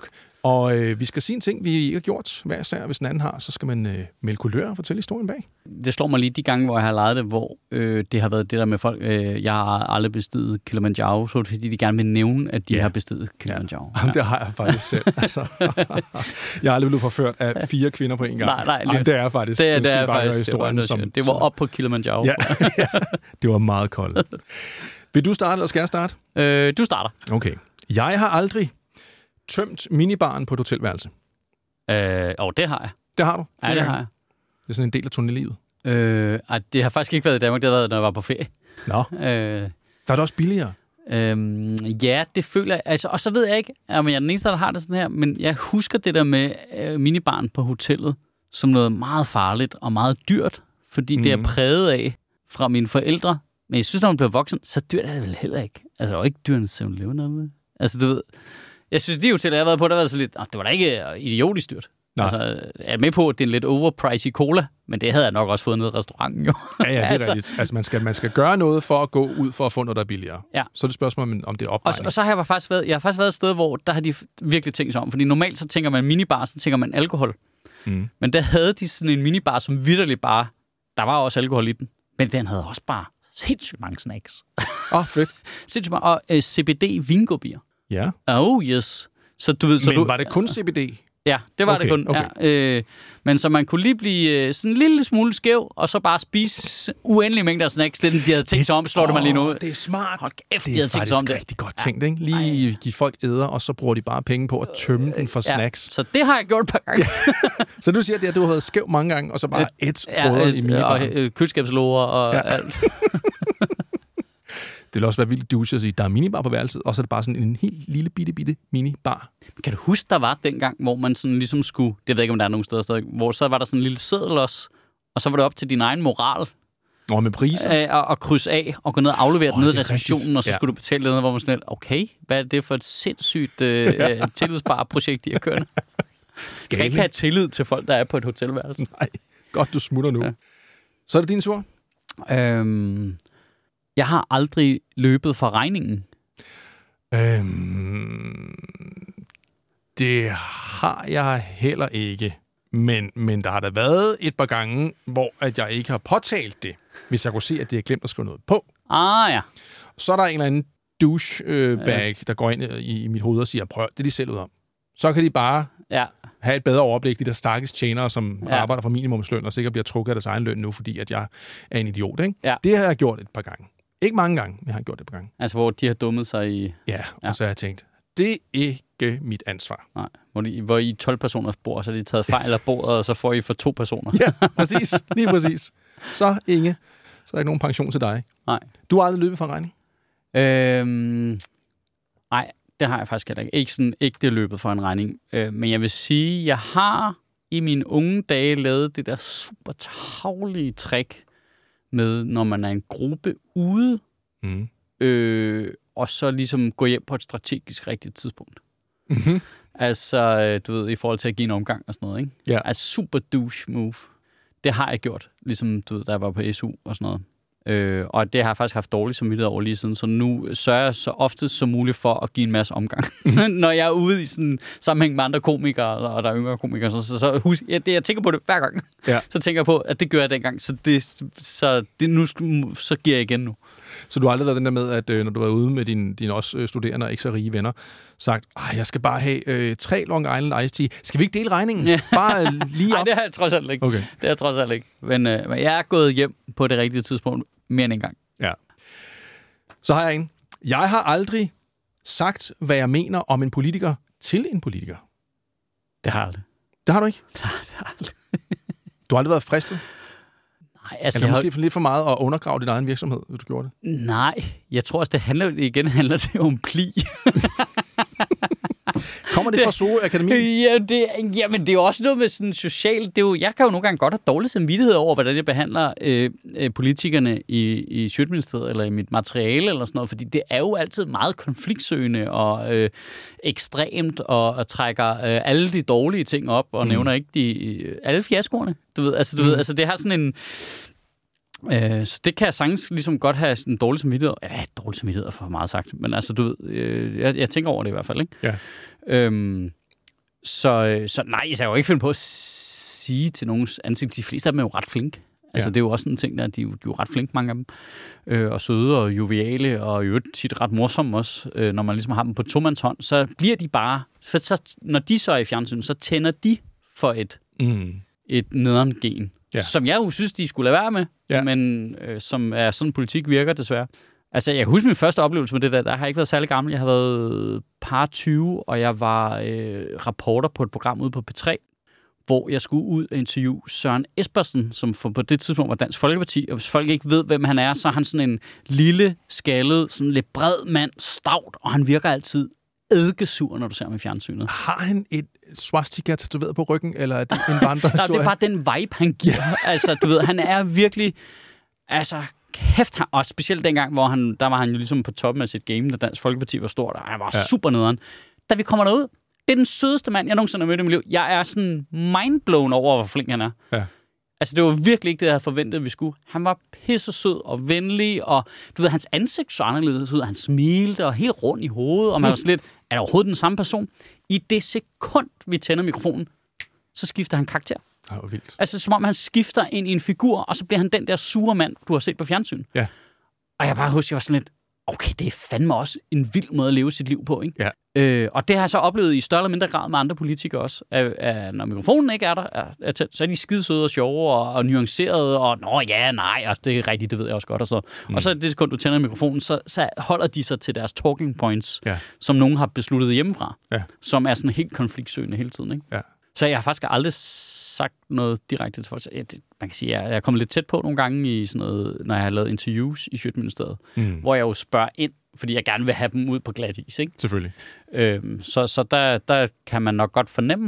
Og vi skal sige en ting, vi ikke har gjort hver især. Hvis den anden har, så skal man melde kulør og fortælle historien bag. Det slår mig lige de gange, hvor jeg har lejet det, hvor det har været det der med folk, jeg har aldrig bestiget Kilimanjaro, så fordi de gerne vil nævne, at de har bestiget Kilimanjaro. Ja. Det har jeg faktisk selv. Altså, jeg har aldrig blevet forført af 4 kvinder på en gang. Nej, det er faktisk. Det er faktisk det var op på Kilimanjaro. Ja, det var meget koldt. Vil du starte, eller skal jeg starte? Du starter. Okay. Jeg har aldrig tømt minibaren på et hotelværelse. Det har jeg. Det har du? Ja, det har jeg. Det er sådan en del af turnélivet. Det har faktisk ikke været i Danmark, det har været, når jeg var på ferie. Nå. Der er det også billigere. Ja, det føler jeg. Altså, og så ved jeg ikke, om jeg er den eneste, der har det sådan her, men jeg husker det der med minibaren på hotellet som noget meget farligt og meget dyrt, fordi det er præget af fra mine forældre. Men jeg synes, når man bliver voksen, så dyrt er det vel heller ikke. Altså, det var ikke dyrt end 7-Eleven. Altså, du ved, jeg synes, de hoteller, jeg har været på, der var så lidt, det var da ikke idiotisk dyrt. Altså, jeg er med på, at det er en lidt overpricey cola, men det havde jeg nok også fået ned i restauranten, jo. Ja, det er rigtigt. Altså, man skal gøre noget for at gå ud for at få noget, der er billigere. Ja. Så er det spørgsmål, om det er opregning. Og så har jeg faktisk været et sted, hvor der har de virkelig tænkt sig om. Fordi normalt så tænker man minibar, så tænker man alkohol. Men der havde de sådan en minibar, som vitterligt bare, der var også alkohol i den, men den havde også bare sindssygt mange snacks. Fedt. Sindssygt mange. Og CBD vingobier. Ja. Oh, yes. Så du ved, men var det kun CBD? Ja, det var det kun. Okay. Ja. Men så man kunne lige blive sådan en lille smule skæv, og så bare spise uendelige mængder af snacks. Det de havde tænkt sig om, slår det mig lige nu ud. Det er smart. Hold kæft, de havde tænkt sig om det. Rigtig godt tænkt, ikke? Lige give folk æder, og så bruger de bare penge på at tømme den for snacks. Så det har jeg gjort et par gange. Så du siger, at du har været skæv mange gange, og så bare tråder i minibaren. Og køleskabsloger og alt. Det vil også være vildt douche at sige, der er minibar på værelset, og så er det bare sådan en helt lille bitte minibar. Kan du huske, der var dengang, hvor man sådan ligesom skulle, det ved jeg ikke, om der er nogen steder stadig, hvor så var der sådan en lille seddel også, og så var det op til din egen moral. Og med priser. Og krydse af, og gå ned og aflevere den ned i receptionen, og så skulle du betale det, hvor man sådan lidt, okay, hvad er det for et sindssygt tillidsbart projekt, de har kørende? Skal ikke have tillid til folk, der er på et hotelværelse? Nej, godt du smutter nu. Ja. Så er det din tur. Jeg har aldrig løbet fra regningen. Det har jeg heller ikke. Men der har da været et par gange, hvor at jeg ikke har påtalt det, hvis jeg kunne se, at det er glemt at skrive noget på. Ja. Så er der en eller anden douchebag, der går ind i mit hoved og siger, prøv, det er de selv ud om. Så kan de bare have et bedre overblik, de der stakkels tjenere, som arbejder for minimumsløn, og sikkert bliver trukket af deres egen løn nu, fordi at jeg er en idiot. Ikke? Ja. Det har jeg gjort et par gange. Ikke mange gange, men jeg har gjort det et par gange. Altså, hvor de har dummet sig i... Ja, og så har jeg tænkt, det er ikke mit ansvar. Nej, hvor I 12 personers bord, så har de taget fejl af bordet, og så får I for 2 personer. Ja, præcis. Lige præcis. Så, Inge, så er der ikke nogen pension til dig. Nej. Du har aldrig løbet fra en regning? Nej, det har jeg faktisk heller ikke. Ikke sådan ægte løbet fra en regning. Men jeg vil sige, jeg har i mine unge dage lavet det der super tavlige trick med, når man er en gruppe ude, og så ligesom gå hjem på et strategisk rigtigt tidspunkt. Mm-hmm. Altså, du ved, i forhold til at give en omgang og sådan noget, ikke? Ja. Altså, super douche move. Det har jeg gjort, ligesom, du ved, da jeg var på SU og sådan noget. Og det har jeg faktisk haft dårligt samvittighed over lige siden, så nu sørger jeg så ofte som muligt for at give en masse omgang. Når jeg er ude i sådan sammenhæng med andre komikere, og der er yngre komikere, så husk, jeg tænker på det hver gang. Ja. Så tænker jeg på, at det gør jeg dengang, så giver jeg igen nu. Så du har aldrig været den der med, at når du var ude med dine også studerende og ikke så rige venner, sagt, jeg skal bare have 3 Long Island Iced Tea. Skal vi ikke dele regningen? Ja. Bare lige op? Nej, det har jeg trods alt ikke. Okay. Det har jeg trods alt ikke. Men jeg er gået hjem på det rigtige tidspunkt mere end en gang. Ja. Så har jeg en. Jeg har aldrig sagt, hvad jeg mener om en politiker til en politiker. Det har jeg aldrig. Det har du ikke? Nej, det har jeg aldrig. Du har aldrig været fristet? Nej, altså, eller måske for lidt for meget at undergrave din egen virksomhed, hvis du gjorde det? Nej, jeg tror også, det handler det om pli. Kommer det fra Sorø Akademi? Ja, men det er jo også noget med sådan socialt. Jeg kan jo nogle gange godt have dårlig samvittighed over, hvordan jeg behandler politikerne i Sjøtministeriet eller i mit materiale eller sådan noget, fordi det er jo altid meget konfliktsøgende og ekstremt og trækker alle de dårlige ting op og nævner ikke alle fiaskoerne. Du ved, altså det har sådan en... Så det kan jeg sagtens ligesom godt have en dårlig samvittighed. Ja, dårlig samvittighed er for meget sagt, men altså, du ved, jeg tænker over det i hvert fald, ikke? Ja. Så nej, jeg skal jo ikke finde på at sige til nogens ansigt. De fleste af dem er jo ret flinke. Altså, det er jo også en ting, der de er jo ret flinke, mange af dem. Og søde og joviale, og jo tit ret morsomme også. Når man ligesom har dem på tomandshånd, så bliver de bare... For så, når de så er i fjernsyn, så tænder de for et nederen gen. Ja. Som jeg jo synes, de skulle lade være med, men som er sådan politik virker desværre. Altså, jeg husker min første oplevelse med det der har jeg ikke været særlig gammel. Jeg har været par 20, og jeg var reporter på et program ude på P3, hvor jeg skulle ud og interviewe Søren Espersen, som på det tidspunkt var Dansk Folkeparti. Og hvis folk ikke ved, hvem han er, så er han sådan en lille, skaldet, sådan lidt bred mand, stout, og han virker altid eddikesur, når du ser ham i fjernsynet. Har han et swastika tatoveret på ryggen, eller er det en vandrehistorie? Nej, det er bare den vibe, han giver. Altså, du ved, han er virkelig... Altså, kæft, og specielt dengang, hvor der var han jo ligesom på toppen af sit game, da Dansk Folkeparti var stort, og han var super nederen. Da vi kommer derud, det er den sødeste mand, jeg nogensinde har mødt i mit liv. Jeg er sådan mindblown over, hvor flink han er. Ja. Altså, det var virkelig ikke det, jeg havde forventet, vi skulle. Han var pissesød og venlig, og du ved, hans ansigt så anderledes ud, han smilte og helt rundt i hovedet, og man var sådan lidt, er det overhovedet den samme person? I det sekund, vi tænder mikrofonen, så skifter han karakter. Det var vildt. Altså, som om han skifter ind i en figur, og så bliver han den der sure mand, du har set på fjernsyn. Ja. Og jeg bare husker, jeg var sådan lidt, okay, det er fandme også en vild måde at leve sit liv på, ikke? Ja. Og det har jeg så oplevet i større eller mindre grad med andre politikere også. Når mikrofonen ikke er der, så er de skidesøde og sjove og nuancerede, og nå ja, nej, og det er rigtigt, det ved jeg også godt. Og så det sekund, du tænder mikrofonen, så holder de sig til deres talking points, som nogen har besluttet hjemmefra, som er sådan helt konfliktsøgende hele tiden, ikke? Ja. Så jeg har faktisk aldrig sagt noget direkte til folk. Man kan sige, at jeg er kommet lidt tæt på nogle gange i sådan noget, når jeg har lavet interviews i Sjøtministeriet, hvor jeg jo spørger ind, fordi jeg gerne vil have dem ud på glat is, ikke? Selvfølgelig. Så der kan man nok godt fornemme,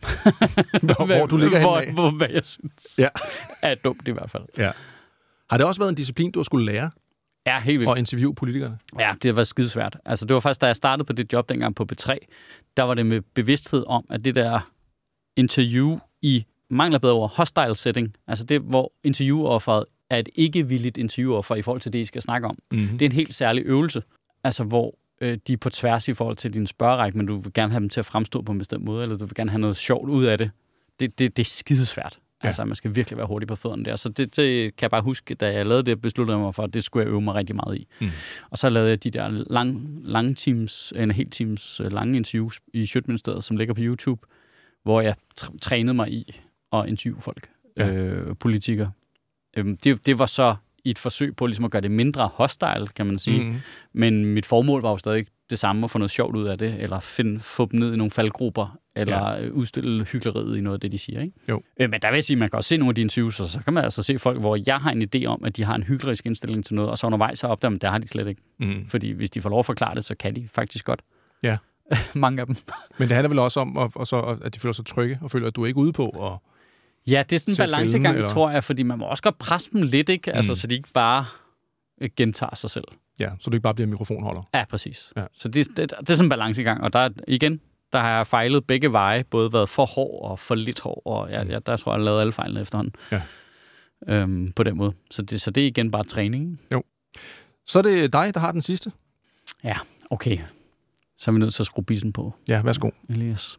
hvor du ligger hvad jeg synes er dumt i hvert fald. Ja. Har det også været en disciplin, du har skulle lære? Ja, helt vildt. Og interviewe politikerne? Ja, det var skidesvært. Altså, det var faktisk, da jeg startede på det job dengang på P3, der var det med bevidsthed om, at det der interview i mangler bedre over hostile setting, altså det, hvor interviewofferet er et ikke-villigt interviewoffer i forhold til det, I skal snakke om. Mm-hmm. Det er en helt særlig øvelse, altså hvor de er på tværs i forhold til din spørgerække, men du vil gerne have dem til at fremstå på en bestemt måde, eller du vil gerne have noget sjovt ud af det. Det er skidesvært. Ja. Altså, man skal virkelig være hurtig på fødderne der. Så det kan jeg bare huske, da jeg lavede det, besluttede jeg mig for, at det skulle jeg øve mig rigtig meget i. Mm. Og så lavede jeg de der lange teams, en hel teams lange interviews i Sjøtministeriet, som ligger på YouTube, hvor jeg trænede mig i at interviewe folk, politikere. Det var så i et forsøg på ligesom at gøre det mindre hostile, kan man sige. Mm-hmm. Men mit formål var jo stadig det samme, at få noget sjovt ud af det, eller få dem ned i nogle faldgrupper, eller udstille hykleriet i noget af det, de siger. Ikke? Jo. Men der vil jeg sige, at man kan også se nogle af de interviews, og så kan man altså se folk, hvor jeg har en idé om, at de har en hyklerisk indstilling til noget, og så undervejs så opdager man, at det har de slet ikke. Mm. Fordi hvis de får lov at forklare det, så kan de faktisk godt. Ja. Mange af dem. Men det handler vel også om, at de føler sig trygge, og føler, at du er ikke ude på at... Ja, det er sådan en balancegang, filmen, tror jeg, fordi man må også godt presse dem lidt, ikke? Altså, så de ikke bare gentager sig selv. Ja, så du ikke bare bliver mikrofonholder. Ja, præcis. Ja. Så det er sådan en balancegang, og der har jeg fejlet begge veje, både været for hård og for lidt hård, og der tror jeg, jeg har lavet alle fejlene efterhånden. Ja. På den måde. Så det er igen bare træning. Jo. Så er det dig, der har den sidste. Ja, okay. Så er vi nødt til at skrue bissen på. Ja, værsgo. Elias.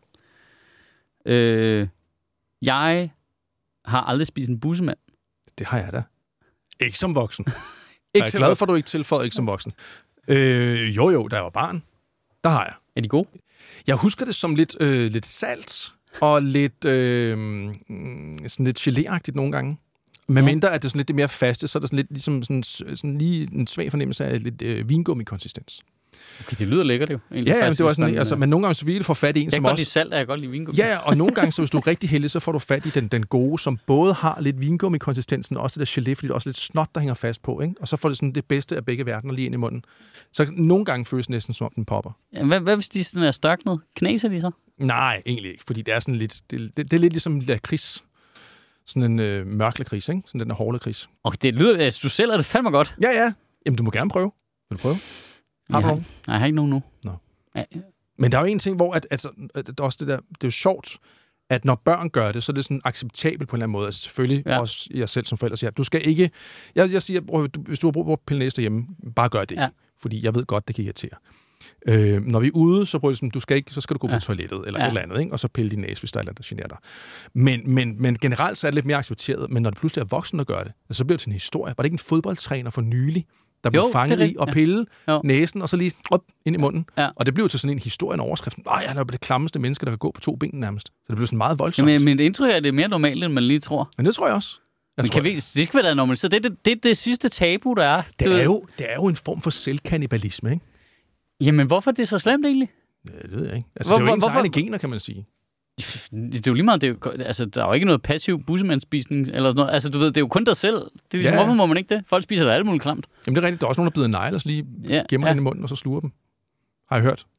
Jeg har aldrig spist en bussemand. Det har jeg da. Ikke som voksen. Jeg er glad for, at du ikke tilføjer ikke som voksen. Jo, da jeg var barn. Der har jeg. Er de gode? Jeg husker det som lidt salt og lidt, sådan lidt gelé-agtigt nogle gange. Med mindre, at det er sådan lidt det mere faste, så er der sådan lidt ligesom sådan lige en svag fornemmelse af lidt vingummi-konsistens. Okay, det lyder lækkert jo. Ja, det var sådan, altså, men nogle gange så virkelig får fat i en, som også... Jeg kan godt lide salt, og jeg kan godt lide vingummi. Ja, og nogle gange, så hvis du er rigtig heldig, så får du fat i den gode, som både har lidt vingummi-konsistensen, og også det der gelé, fordi det er også lidt snot, der hænger fast på, ikke? Og så får det sådan det bedste af begge verdener lige ind i munden. Så nogle gange føles det næsten, som om den popper. Ja, hvad hvis de sådan er størknet? Knæser de så? Nej, egentlig ikke, fordi det er sådan lidt... Det er lidt ligesom lakrids. Sådan en mørk lakrids, ikke? Sådan den der hårde lakrids. Okay, det lyder... Altså, du selv er det fandme godt. Ja. Jamen, du må gerne prøve. Vil du prøve? Nej, jeg har ikke nogen nu. Nå. Ja. Men der er jo en ting, hvor at også det er jo sjovt, at når børn gør det, så er det sådan acceptabelt på en eller anden måde. Altså selvfølgelig også jeg selv som forælder siger, du skal ikke... Jeg siger, hvis du har brug for pillenæs derhjemme, bare gør det. Ja. Fordi jeg ved godt, det kan irritere. Når vi er ude, så prøver du så skal du gå på toilettet, eller et eller andet, ikke? Og så pille din næse, hvis der er noget, der generer dig. Men generelt så er det lidt mere accepteret, men når det pludselig er voksen, der gør det, så bliver det til en historie. Var det ikke en fodboldtræner for nylig, der blev fanget i at pille næsen, og så lige ind i munden? Ja. Og det blev til sådan en historie, en overskrift. Nej, han er det klammeste menneske, der kan gå på 2 ben nærmest. Så det blev sådan meget voldsomt. Jamen, mit indtryk er, at det er mere normalt, end man lige tror. Men det tror jeg også. Det skal være normalt. Så det er det sidste tabu, der er. Det er jo en form for selvkannibalisme, ikke? Jamen, hvorfor er det så slemt egentlig? Ja, det ved jeg ikke. Altså, det er jo ens egne gener, kan man sige. Det er jo lige meget, der er jo ikke noget passiv bussemandspisning eller noget. Altså, du ved, det er jo kun dig selv. Det er ligesom, hvorfor må man ikke det? Folk spiser da alt muligt klamt. Jamen, det er rigtigt. Der er også nogen, der bider negle og så lige gemmer den i munden, og så sluger dem. Har jeg hørt.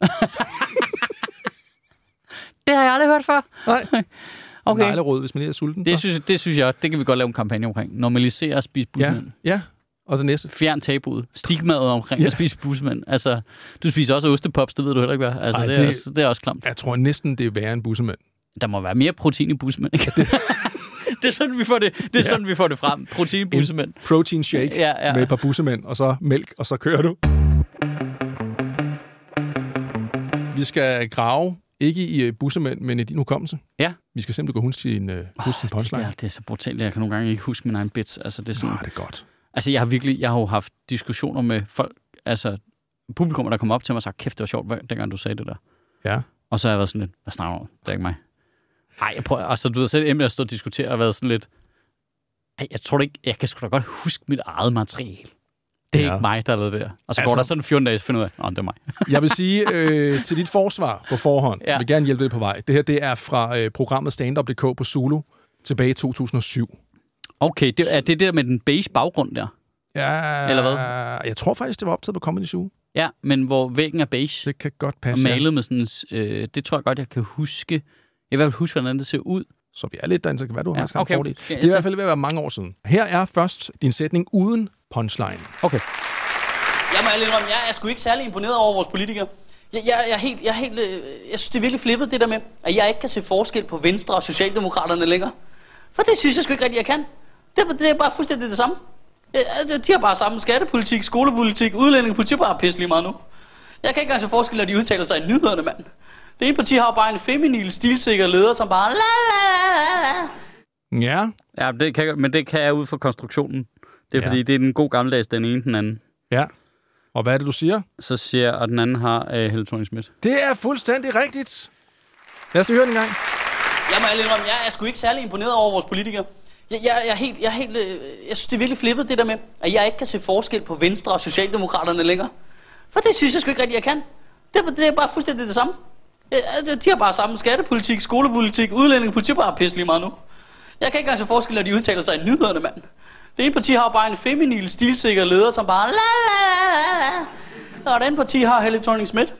Det har jeg aldrig hørt før. Nej. Okay. Neglerod, hvis man lige er sulten. Det synes jeg, det kan vi godt lave en kampagne omkring. Normalisere at spise bussemænd. Ja. Og så næste. Fjern tabuet. Stigmaet omkring at spise bussemænd. Altså, du spiser også ostepops, det ved du heller ikke, hvad. Altså, det er også klamt. Jeg tror næsten, det er værre end bussemand. Der må være mere protein i bussemænd, ikke? Det er sådan, vi får det. Det er sådan, vi får det frem. Protein i bussemænd. Protein shake med et par bussemænd, og så mælk, og så kører du. Vi skal grave ikke i bussemænd, men i din hukommelse. Ja. Vi skal simpelthen gå huske din punchline. Det er så brutalt. Jeg kan nogle gange ikke huske min egen bits. Altså, det er sådan, det er godt. Altså, jeg har jo haft diskussioner med folk, altså publikummer, der kom op til mig og sagde, kæft, det var sjovt, dengang du sagde det der. Ja. Og så har jeg været sådan lidt, hvad snakker du om? Det er ikke mig. Ej, jeg prøver, altså du ved selv, Emil har stået og diskuteret og været sådan lidt, jeg tror ikke, jeg kan sgu da godt huske mit eget materiale. Det er ikke mig, der har lavet det der. Og så går der sådan 14 dage, så finder ud af, det er mig. Jeg vil sige til dit forsvar på forhånd, jeg vil gerne hjælpe dig på vej. Det her, det er fra programmet Standup.dk på Zulu tilbage i 2007. Okay, er det der med den beige baggrund der? Ja, eller hvad? Jeg tror faktisk, det var optaget på Comedy Zoo. Ja, men hvor væggen er beige. Det kan godt passe. Og malet med sådan, det tror jeg godt, jeg kan huske. Jeg vil huske, hvordan det ser ud. Så vi er lidt derinde, så kan være, du har haft en fordel. Det er i hvert fald ved at være mange år siden. Her er først din sætning uden punchline. Okay. Jeg må ærligt indrømme, jeg er sgu ikke særlig imponeret over vores politikere. Jeg synes, det er virkelig flippet, det der med, at jeg ikke kan se forskel på Venstre og Socialdemokraterne længere. For det synes jeg sgu ikke rigtig, jeg kan. Det er bare fuldstændig det samme. De har bare samme skattepolitik, skolepolitik, udlændingepolitik, bare pisse lige meget nu. Jeg kan ikke engang se forskel, når de udtaler sig i nyhederne, mand. Det ene parti har bare en feminil, stilsikker leder, som bare Ja. Ja, men det kan jeg ud fra konstruktionen. Det er fordi, det er den god gammeldags, den ene den anden. Ja. Og hvad er det, du siger? Så siger jeg, at den anden har Helle Thorning-Schmidt. Det er fuldstændig rigtigt. Lad os lige høre den en gang. Jeg må ærligt indrømme, jeg er sgu ikke særlig imponeret over vores politikere. Jeg synes, det er virkelig flippet, det der med, at jeg ikke kan se forskel på Venstre og Socialdemokraterne længere. For det synes jeg sgu ikke rigtig, jeg kan. Det er bare fuldstændig det samme. De har bare samme skattepolitik, skolepolitik, udlændingepolitik, bare pisse lige meget nu. Jeg kan ikke engang se forskel, når de udtaler sig i nyhederne, mand. Det ene parti har bare en feminil, stilsikker leder, som bare og det andet parti har Helle Thorning-Schmidt.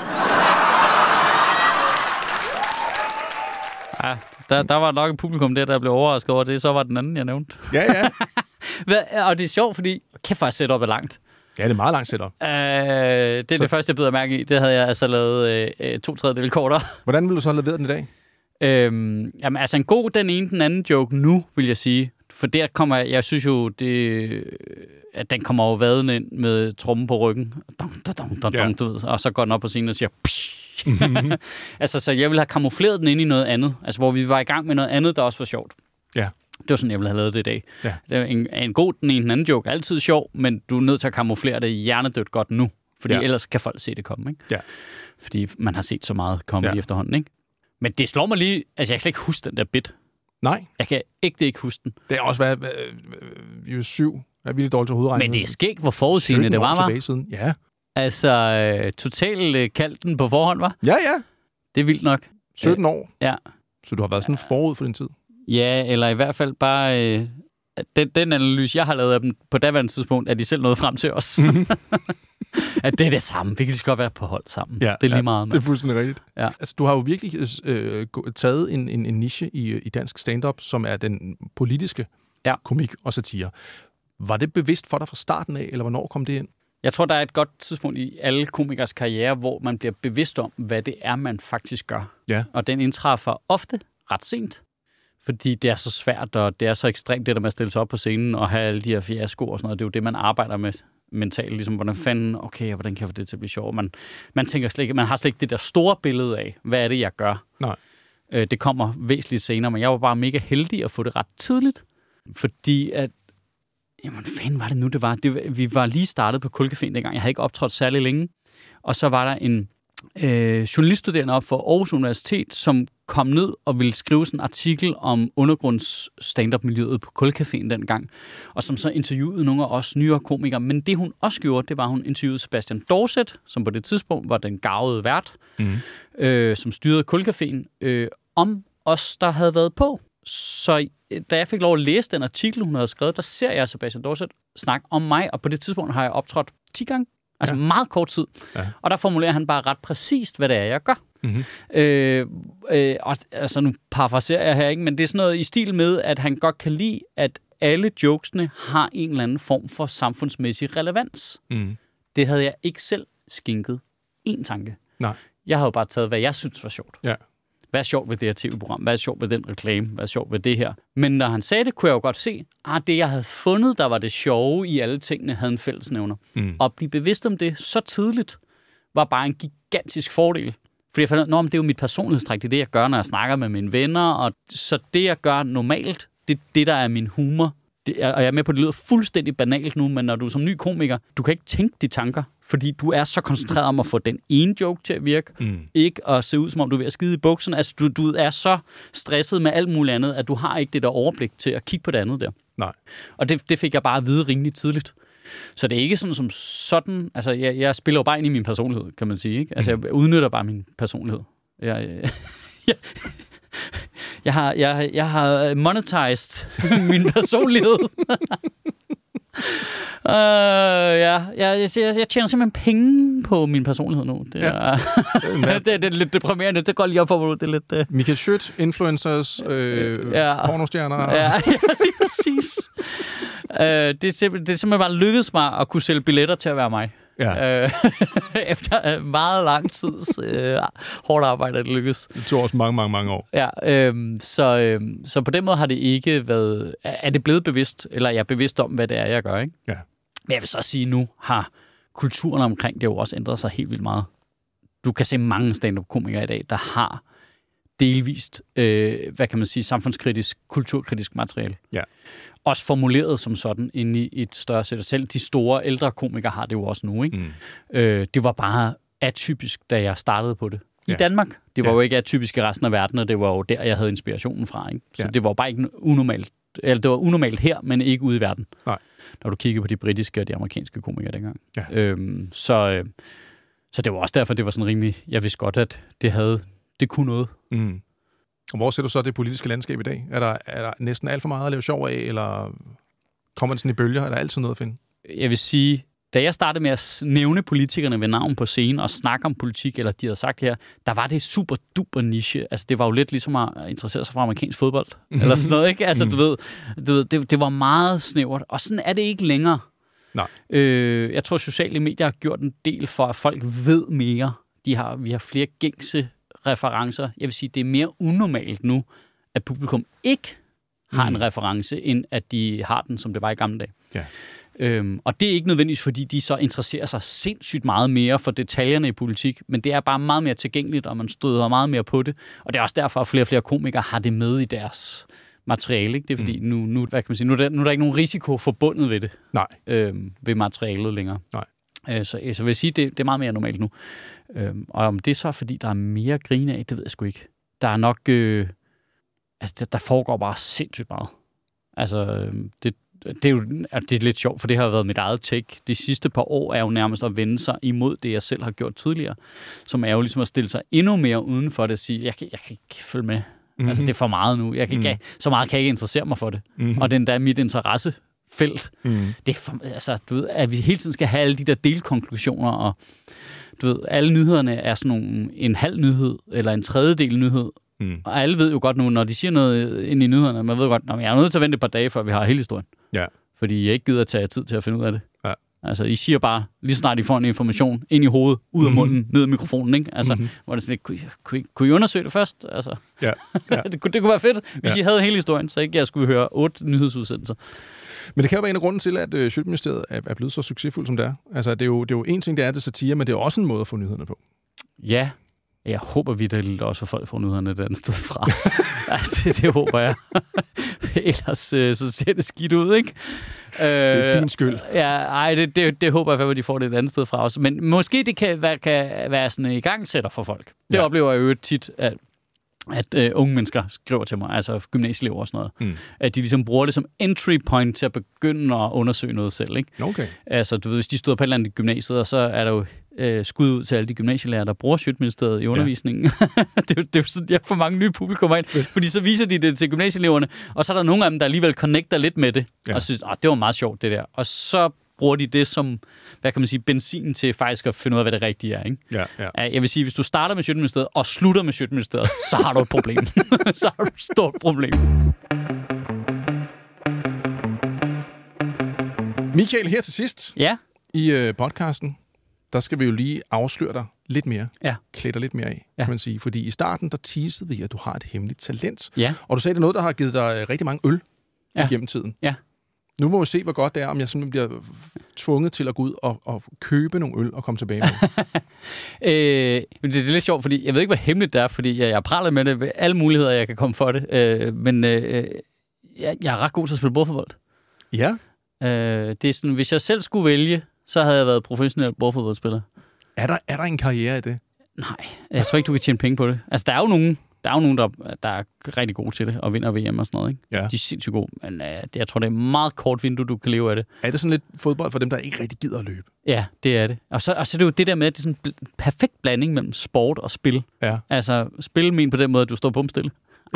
Ja, der var nok et publikum der blev overrasket over det. Så var den anden, jeg nævnte. Ja. Og det er sjovt, fordi kæft for at setup er langt. Ja, det er meget langt setup. Det er det første, jeg beder mærke i. Det havde jeg altså lavet 2/3 kortere. Hvordan vil du så have leveret den i dag? Jamen, altså en god den ene, den anden joke nu, vil jeg sige. For der kommer jeg synes jo, at den kommer jo vadende ind med trommen på ryggen. Du ved, og så går den op på scenen og siger altså, så jeg ville have kamufleret den ind i noget andet. Altså, hvor vi var i gang med noget andet, der også var sjovt. Ja. Det var sådan, jeg ville have lavet det i dag. Ja. Det er en god den ene, den anden joke. Altid sjov, men du er nødt til at kamuflere det hjernedødt godt nu. Fordi ellers kan folk se det komme, ikke? Ja. Fordi man har set så meget komme i efterhånden, ikke? Men det slår mig lige... Altså, jeg kan slet ikke huske den der bit. Nej. Jeg kan ikke huske den. Det er også været... Vi er 7. Er virkelig dårligt til hovedregning. Men det er skægt, hvor forudsigende det var, tilbage siden. Ja. Altså, totalt kaldt den på forhånd, var? Ja. Det er vildt nok. 17 år. Ja. Så du har været sådan forud for din tid. Ja, eller i hvert fald bare... Den analyse, jeg har lavet af dem på daværende tidspunkt, er de selv nået frem til os. At det er det samme. Vi kan lige godt være på hold sammen. Ja, det er lige meget. Det er fuldstændig rigtigt. Ja. Altså, du har jo virkelig taget en niche i dansk stand-up, som er den politiske komik og satire. Var det bevidst for dig fra starten af, eller hvornår kom det ind? Jeg tror, der er et godt tidspunkt i alle komikers karriere, hvor man bliver bevidst om, hvad det er, man faktisk gør. Ja. Og den indtræffer ofte ret sent. Fordi det er så svært, og det er så ekstremt, det der med at stille sig op på scenen og have alle de her fiaskoer og sådan noget. Det er jo det, man arbejder med mentalt, ligesom, hvordan fanden, okay, hvordan kan jeg få det til at blive sjovt? Man tænker slet ikke, man har slet ikke det der store billede af, hvad er det, jeg gør? Nej. Det kommer væsentligt senere, men jeg var bare mega heldig at få det ret tidligt, fordi at, jamen, fanden var det nu, det var? Vi var lige startet på Kulcaféen dengang, jeg havde ikke optrådt særlig længe, og så var der en journaliststuderende op for Aarhus Universitet, som kom ned og ville skrive sådan en artikel om undergrunds stand-up-miljøet på Kulcaféen dengang, og som så interviewede nogle af os nyere komikere. Men det, hun også gjorde, det var, at hun interviewede Sebastian Dorset, som på det tidspunkt var den garvede vært, som styrede Kulcaféen, om os, der havde været på. Så da jeg fik lov at læse den artikel, hun havde skrevet, der ser jeg Sebastian Dorset snakke om mig, og på det tidspunkt har jeg optrådt 10 gange. Altså meget kort tid. Ja. Og der formulerer han bare ret præcist, hvad det er, jeg gør. Og altså, nu parafraserer jeg her, ikke? Men det er sådan noget i stil med, at han godt kan lide, at alle jokesene har en eller anden form for samfundsmæssig relevans. Det havde jeg ikke selv skænket en tanke. Nej. Jeg havde jo bare taget, hvad jeg synes var sjovt. Ja. Hvad er sjovt ved det her tv-program? Hvad er sjovt ved den reklame? Hvad er sjovt ved det her? Men når han sagde det, kunne jeg jo godt se, at det, jeg havde fundet, der var det sjove i alle tingene, havde en fællesnævner. Og at blive bevidst om det så tidligt, var bare en gigantisk fordel. Fordi jeg fandt ud af, det er jo mit personlighedstræk, det er det, jeg gør, når jeg snakker med mine venner. Og så det, jeg gør normalt, det er det, der er min humor. Og jeg er med på, at det lyder fuldstændig banalt nu, men når du er som ny komiker, du kan ikke tænke de tanker, fordi du er så koncentreret om at få den ene joke til at virke, ikke at se ud, som om du er ved at skide i bukserne. Altså, du er så stresset med alt muligt andet, at du har ikke det der overblik til at kigge på det andet der. Nej. Og det fik jeg bare at vide rimelig tidligt. Så det er ikke sådan som sådan, altså jeg spiller jo bare ind i min personlighed, kan man sige, ikke? Altså jeg udnytter bare min personlighed. Jeg har monetized min personlighed. Jeg tjener simpelthen penge på min personlighed nu. Det er lidt deprimerende. Det går lige op for, det er lidt... Michael Schødt, influencers, pornostjerner. Ja, lige præcis. Det er simpelthen bare lykkedes mig at kunne sælge billetter til at være mig. Ja. Efter meget lang tids hårdt arbejde, det lykkedes. Det tog også mange år. Ja, så på den måde har det ikke været... Er det blevet bevidst, eller er jeg bevidst om, hvad det er, jeg gør, ikke? Ja. Men jeg vil så sige, nu har kulturen omkring det jo også ændret sig helt vildt meget. Du kan se mange stand-up-komikere i dag, der har delvist, hvad kan man sige, samfundskritisk, kulturkritisk materiale. Ja. Også formuleret som sådan inde i et større sæt. Selv de store ældre komikere har det jo også nu, ikke? Det var bare atypisk, da jeg startede på det. I Danmark. Det var jo ikke atypisk i resten af verden, og det var jo der, jeg havde inspirationen fra, ikke? Så det var bare ikke unormalt. Eller det var unormalt her, men ikke ude i verden. Nej. Når du kigger på de britiske og de amerikanske komikere dengang. Ja. Så det var også derfor, det var sådan rimelig... Jeg vidste godt, at det kunne noget. Og hvor ser du så det politiske landskab i dag? Er der næsten alt for meget at lave sjov af, eller kommer det sådan i bølger? Er der altid noget at finde? Jeg vil sige, da jeg startede med at nævne politikerne ved navn på scenen og snakke om politik, eller de havde sagt her, der var det super duper niche. Altså, det var jo lidt ligesom at interessere sig for amerikansk fodbold. Eller sådan noget, ikke? Altså, du ved det var meget snævert. Og sådan er det ikke længere. Nej. Jeg tror, sociale medier har gjort en del for, at folk ved mere. Vi har flere gængse referencer. Jeg vil sige, det er mere unormalt nu, at publikum ikke har en reference, end at de har den, som det var i gamle dage. Ja. Og det er ikke nødvendigvis, fordi de så interesserer sig sindssygt meget mere for detaljerne i politik, men det er bare meget mere tilgængeligt, og man støder meget mere på det. Og det er også derfor, at flere og flere komikere har det med i deres materiale. Ikke? Det er fordi, nu, hvad kan man sige, nu er der ikke nogen risiko forbundet ved det. Nej. Ved materialet længere. Nej. Så vil jeg sige, det er meget mere normalt nu. Og om det er så, fordi der er mere grin af, det ved jeg sgu ikke. Der er nok... der foregår bare sindssygt meget. Altså, det er lidt sjovt, for det har været mit eget take. De sidste par år er jo nærmest at vende sig imod det, jeg selv har gjort tidligere. Som er jo ligesom at stille sig endnu mere uden for det og sige, jeg kan ikke følge med. Altså, det er for meget nu. Så meget kan jeg ikke interessere mig for det. Og den der er mit interessefelt. Det er for, altså, du ved, at vi hele tiden skal have alle de der delkonklusioner, og du ved, alle nyhederne er sådan en halv nyhed, eller en tredjedel nyhed. Og alle ved jo godt nu, når de siger noget ind i nyhederne, man ved godt, at jeg er nødt til at vente et par dage, før vi har hele historien. Ja. Fordi jeg ikke gider at tage tid til at finde ud af det. Ja. Altså, I siger bare, lige snart I får en information ind i hovedet, ud af munden, ned i mikrofonen, ikke? Altså, hvor det sådan lidt, kunne I undersøge det først? Altså, det kunne være fedt, hvis I havde hele historien, så ikke jeg skulle høre 8 nyhedsudsendelser. Men det kan jo være en af grunden til, at Sjøtministeriet er blevet så succesfuld, som det er. Altså, det er jo en ting, det er det satire, men det er også en måde at få nyhederne på. Ja, jeg håber vitterligt også, at folk får nyhederne et andet sted fra. Altså, det håber jeg. Ellers så ser det skidt ud, ikke? Det er din skyld. Ja, det håber jeg, at de får det et andet sted fra også. Men måske det kan være sådan en igangsætter for folk. Det oplever jeg jo tit, at unge mennesker skriver til mig, altså gymnasieelever og sådan noget, at de ligesom bruger det som entry point til at begynde at undersøge noget selv, ikke? Okay. Altså, du ved, hvis de stod på et eller andet gymnasiet, og så er der jo skud ud til alle de gymnasielærer, der bruger Sjøtministeriet i undervisningen. det er sådan, jeg får mange nye publikummer ind, fordi så viser de det til gymnasieeleverne, og så er der nogle af dem, der alligevel connecter lidt med det, og synes, det var meget sjovt, det der. Og så bruger de det som, hvad kan man sige, benzin til faktisk at finde ud af, hvad det rigtige er, ikke? Ja. Jeg vil sige, hvis du starter med Sjøtministeriet og slutter med Sjøtministeriet, så har du et problem. Så har du et stort problem. Michael, her til sidst i podcasten, der skal vi jo lige afsløre dig lidt mere. Ja. Klæde dig lidt mere af, kan man sige. Fordi i starten, der teasede vi, at du har et hemmeligt talent. Ja. Og du sagde, det er noget, der har givet dig rigtig mange øl igennem tiden. Ja. Nu må vi se, hvor godt det er, om jeg simpelthen bliver tvunget til at gå ud og købe nogle øl og komme tilbage med det er lidt sjovt, fordi jeg ved ikke, hvor hemmeligt det er, fordi jeg praler med det ved alle muligheder, jeg kan komme for det. Men jeg er ret god til at spille bordfodbold. Ja. Det er sådan, hvis jeg selv skulle vælge, så havde jeg været professionel bordfodboldspiller. Er der en karriere i det? Nej, jeg tror ikke, du kan tjene penge på det. Altså, der er jo nogen, der er rigtig gode til det, og vinder VM og sådan noget, ikke? Ja. De er sindssygt gode, men jeg tror, det er et meget kort vindue, du kan leve af det. Er det sådan lidt fodbold for dem, der ikke rigtig gider at løbe? Ja, det er det. Og så er det jo det der med, at det er sådan en perfekt blanding mellem sport og spil. Ja. Altså, spil men på den måde, at du står bumstille.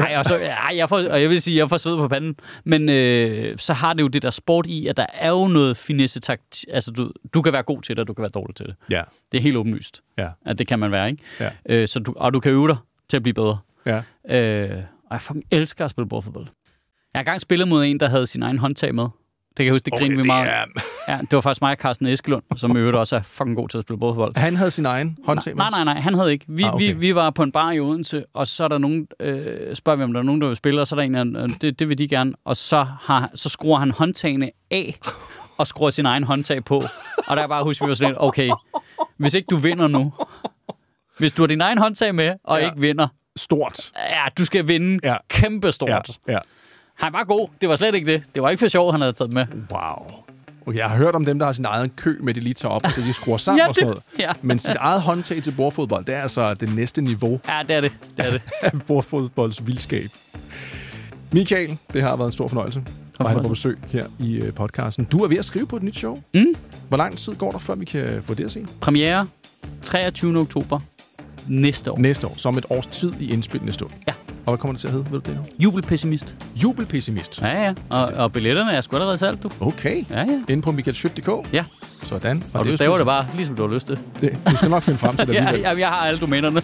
Jeg vil sige, jeg får sved på panden, men så har det jo det der sport i, at der er jo noget finesse-takt. Altså, du kan være god til det, og du kan være dårlig til det. Ja. Det er helt åbenlyst, at det kan man være, ikke? Ja. Og du kan øve dig til at blive bedre. Ja. Og jeg fucking elsker at spille bordfodbold. Jeg har engang spillet mod en, der havde sin egen håndtag med. Det kan jeg huske, det griner vi meget. Ja, det var faktisk mig og Carsten Eskelund, som i øvrigt også er fucking god til at spille bordfodbold. Han havde sin egen håndtag med? Nej, han havde ikke. Vi var på en bar i Odense, og så er der nogen, spørger vi, om der er nogen, der vil spille, og så er der en, det vil de gerne. Og så skruer han håndtagene af, og skruer sin egen håndtag på. Og der er bare husk, vi var sådan lidt, okay, hvis ikke du vinder nu, hvis du har din egen håndtag med, og ikke vinder, stort. Ja, du skal vinde kæmpestort. Ja. Han var god. Det var slet ikke det. Det var ikke for sjov, han havde taget med. Wow. Okay, jeg har hørt om dem, der har sin egen kø med, de lige tager op, så de skruer sammen og sådan noget. Ja. Men sit eget håndtag til bordfodbold, det er altså det næste niveau. Ja, det er det. Af bordfodbolds vildskab. Michael, det har været en stor fornøjelse at have på besøg her i podcasten. Du er ved at skrive på et nyt show. Hvor lang tid går der, før vi kan få det at se? Premiere 23. oktober næste år. Næste år, som et års tid i indspillende stund. Ja. Og hvad kommer det til at hedde? Ved du det nu? Jubelpessimist. Jubelpessimist. Ja. Og billetterne er sgu allerede salgt, du. Okay. Ja. Inde på michaelschødt.dk. Ja. Sådan. Og du staver det bare, ligesom du har lyst til. Du skal nok finde frem til det. Jeg har alle domænerne.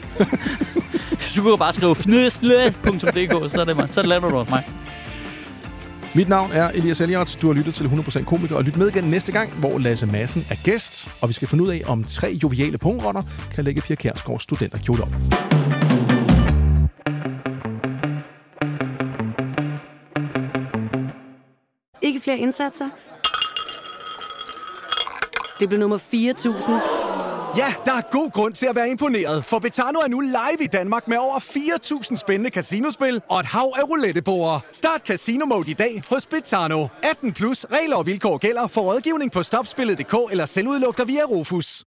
Du kan bare skrive fnøsle.dk, så lander du hos mig. Mit navn er Elias Elliot. Du har lyttet til 100% Komiker, og lyt med igen næste gang, hvor Lasse Madsen er gæst, og vi skal finde ud af, om 3 joviale pungrotter kan lægge Pia Kjærsgaards studenterkjole op. Ikke flere indsatser. Det blev nummer 4.000. Ja, der er god grund til at være imponeret, for Betano er nu live i Danmark med over 4.000 spændende casinospil og et hav af roulettebordere. Start Casino Mode i dag hos Betano. 18+, regler og vilkår gælder. For rådgivning på stopspillet.dk eller selvudlugter via Rufus.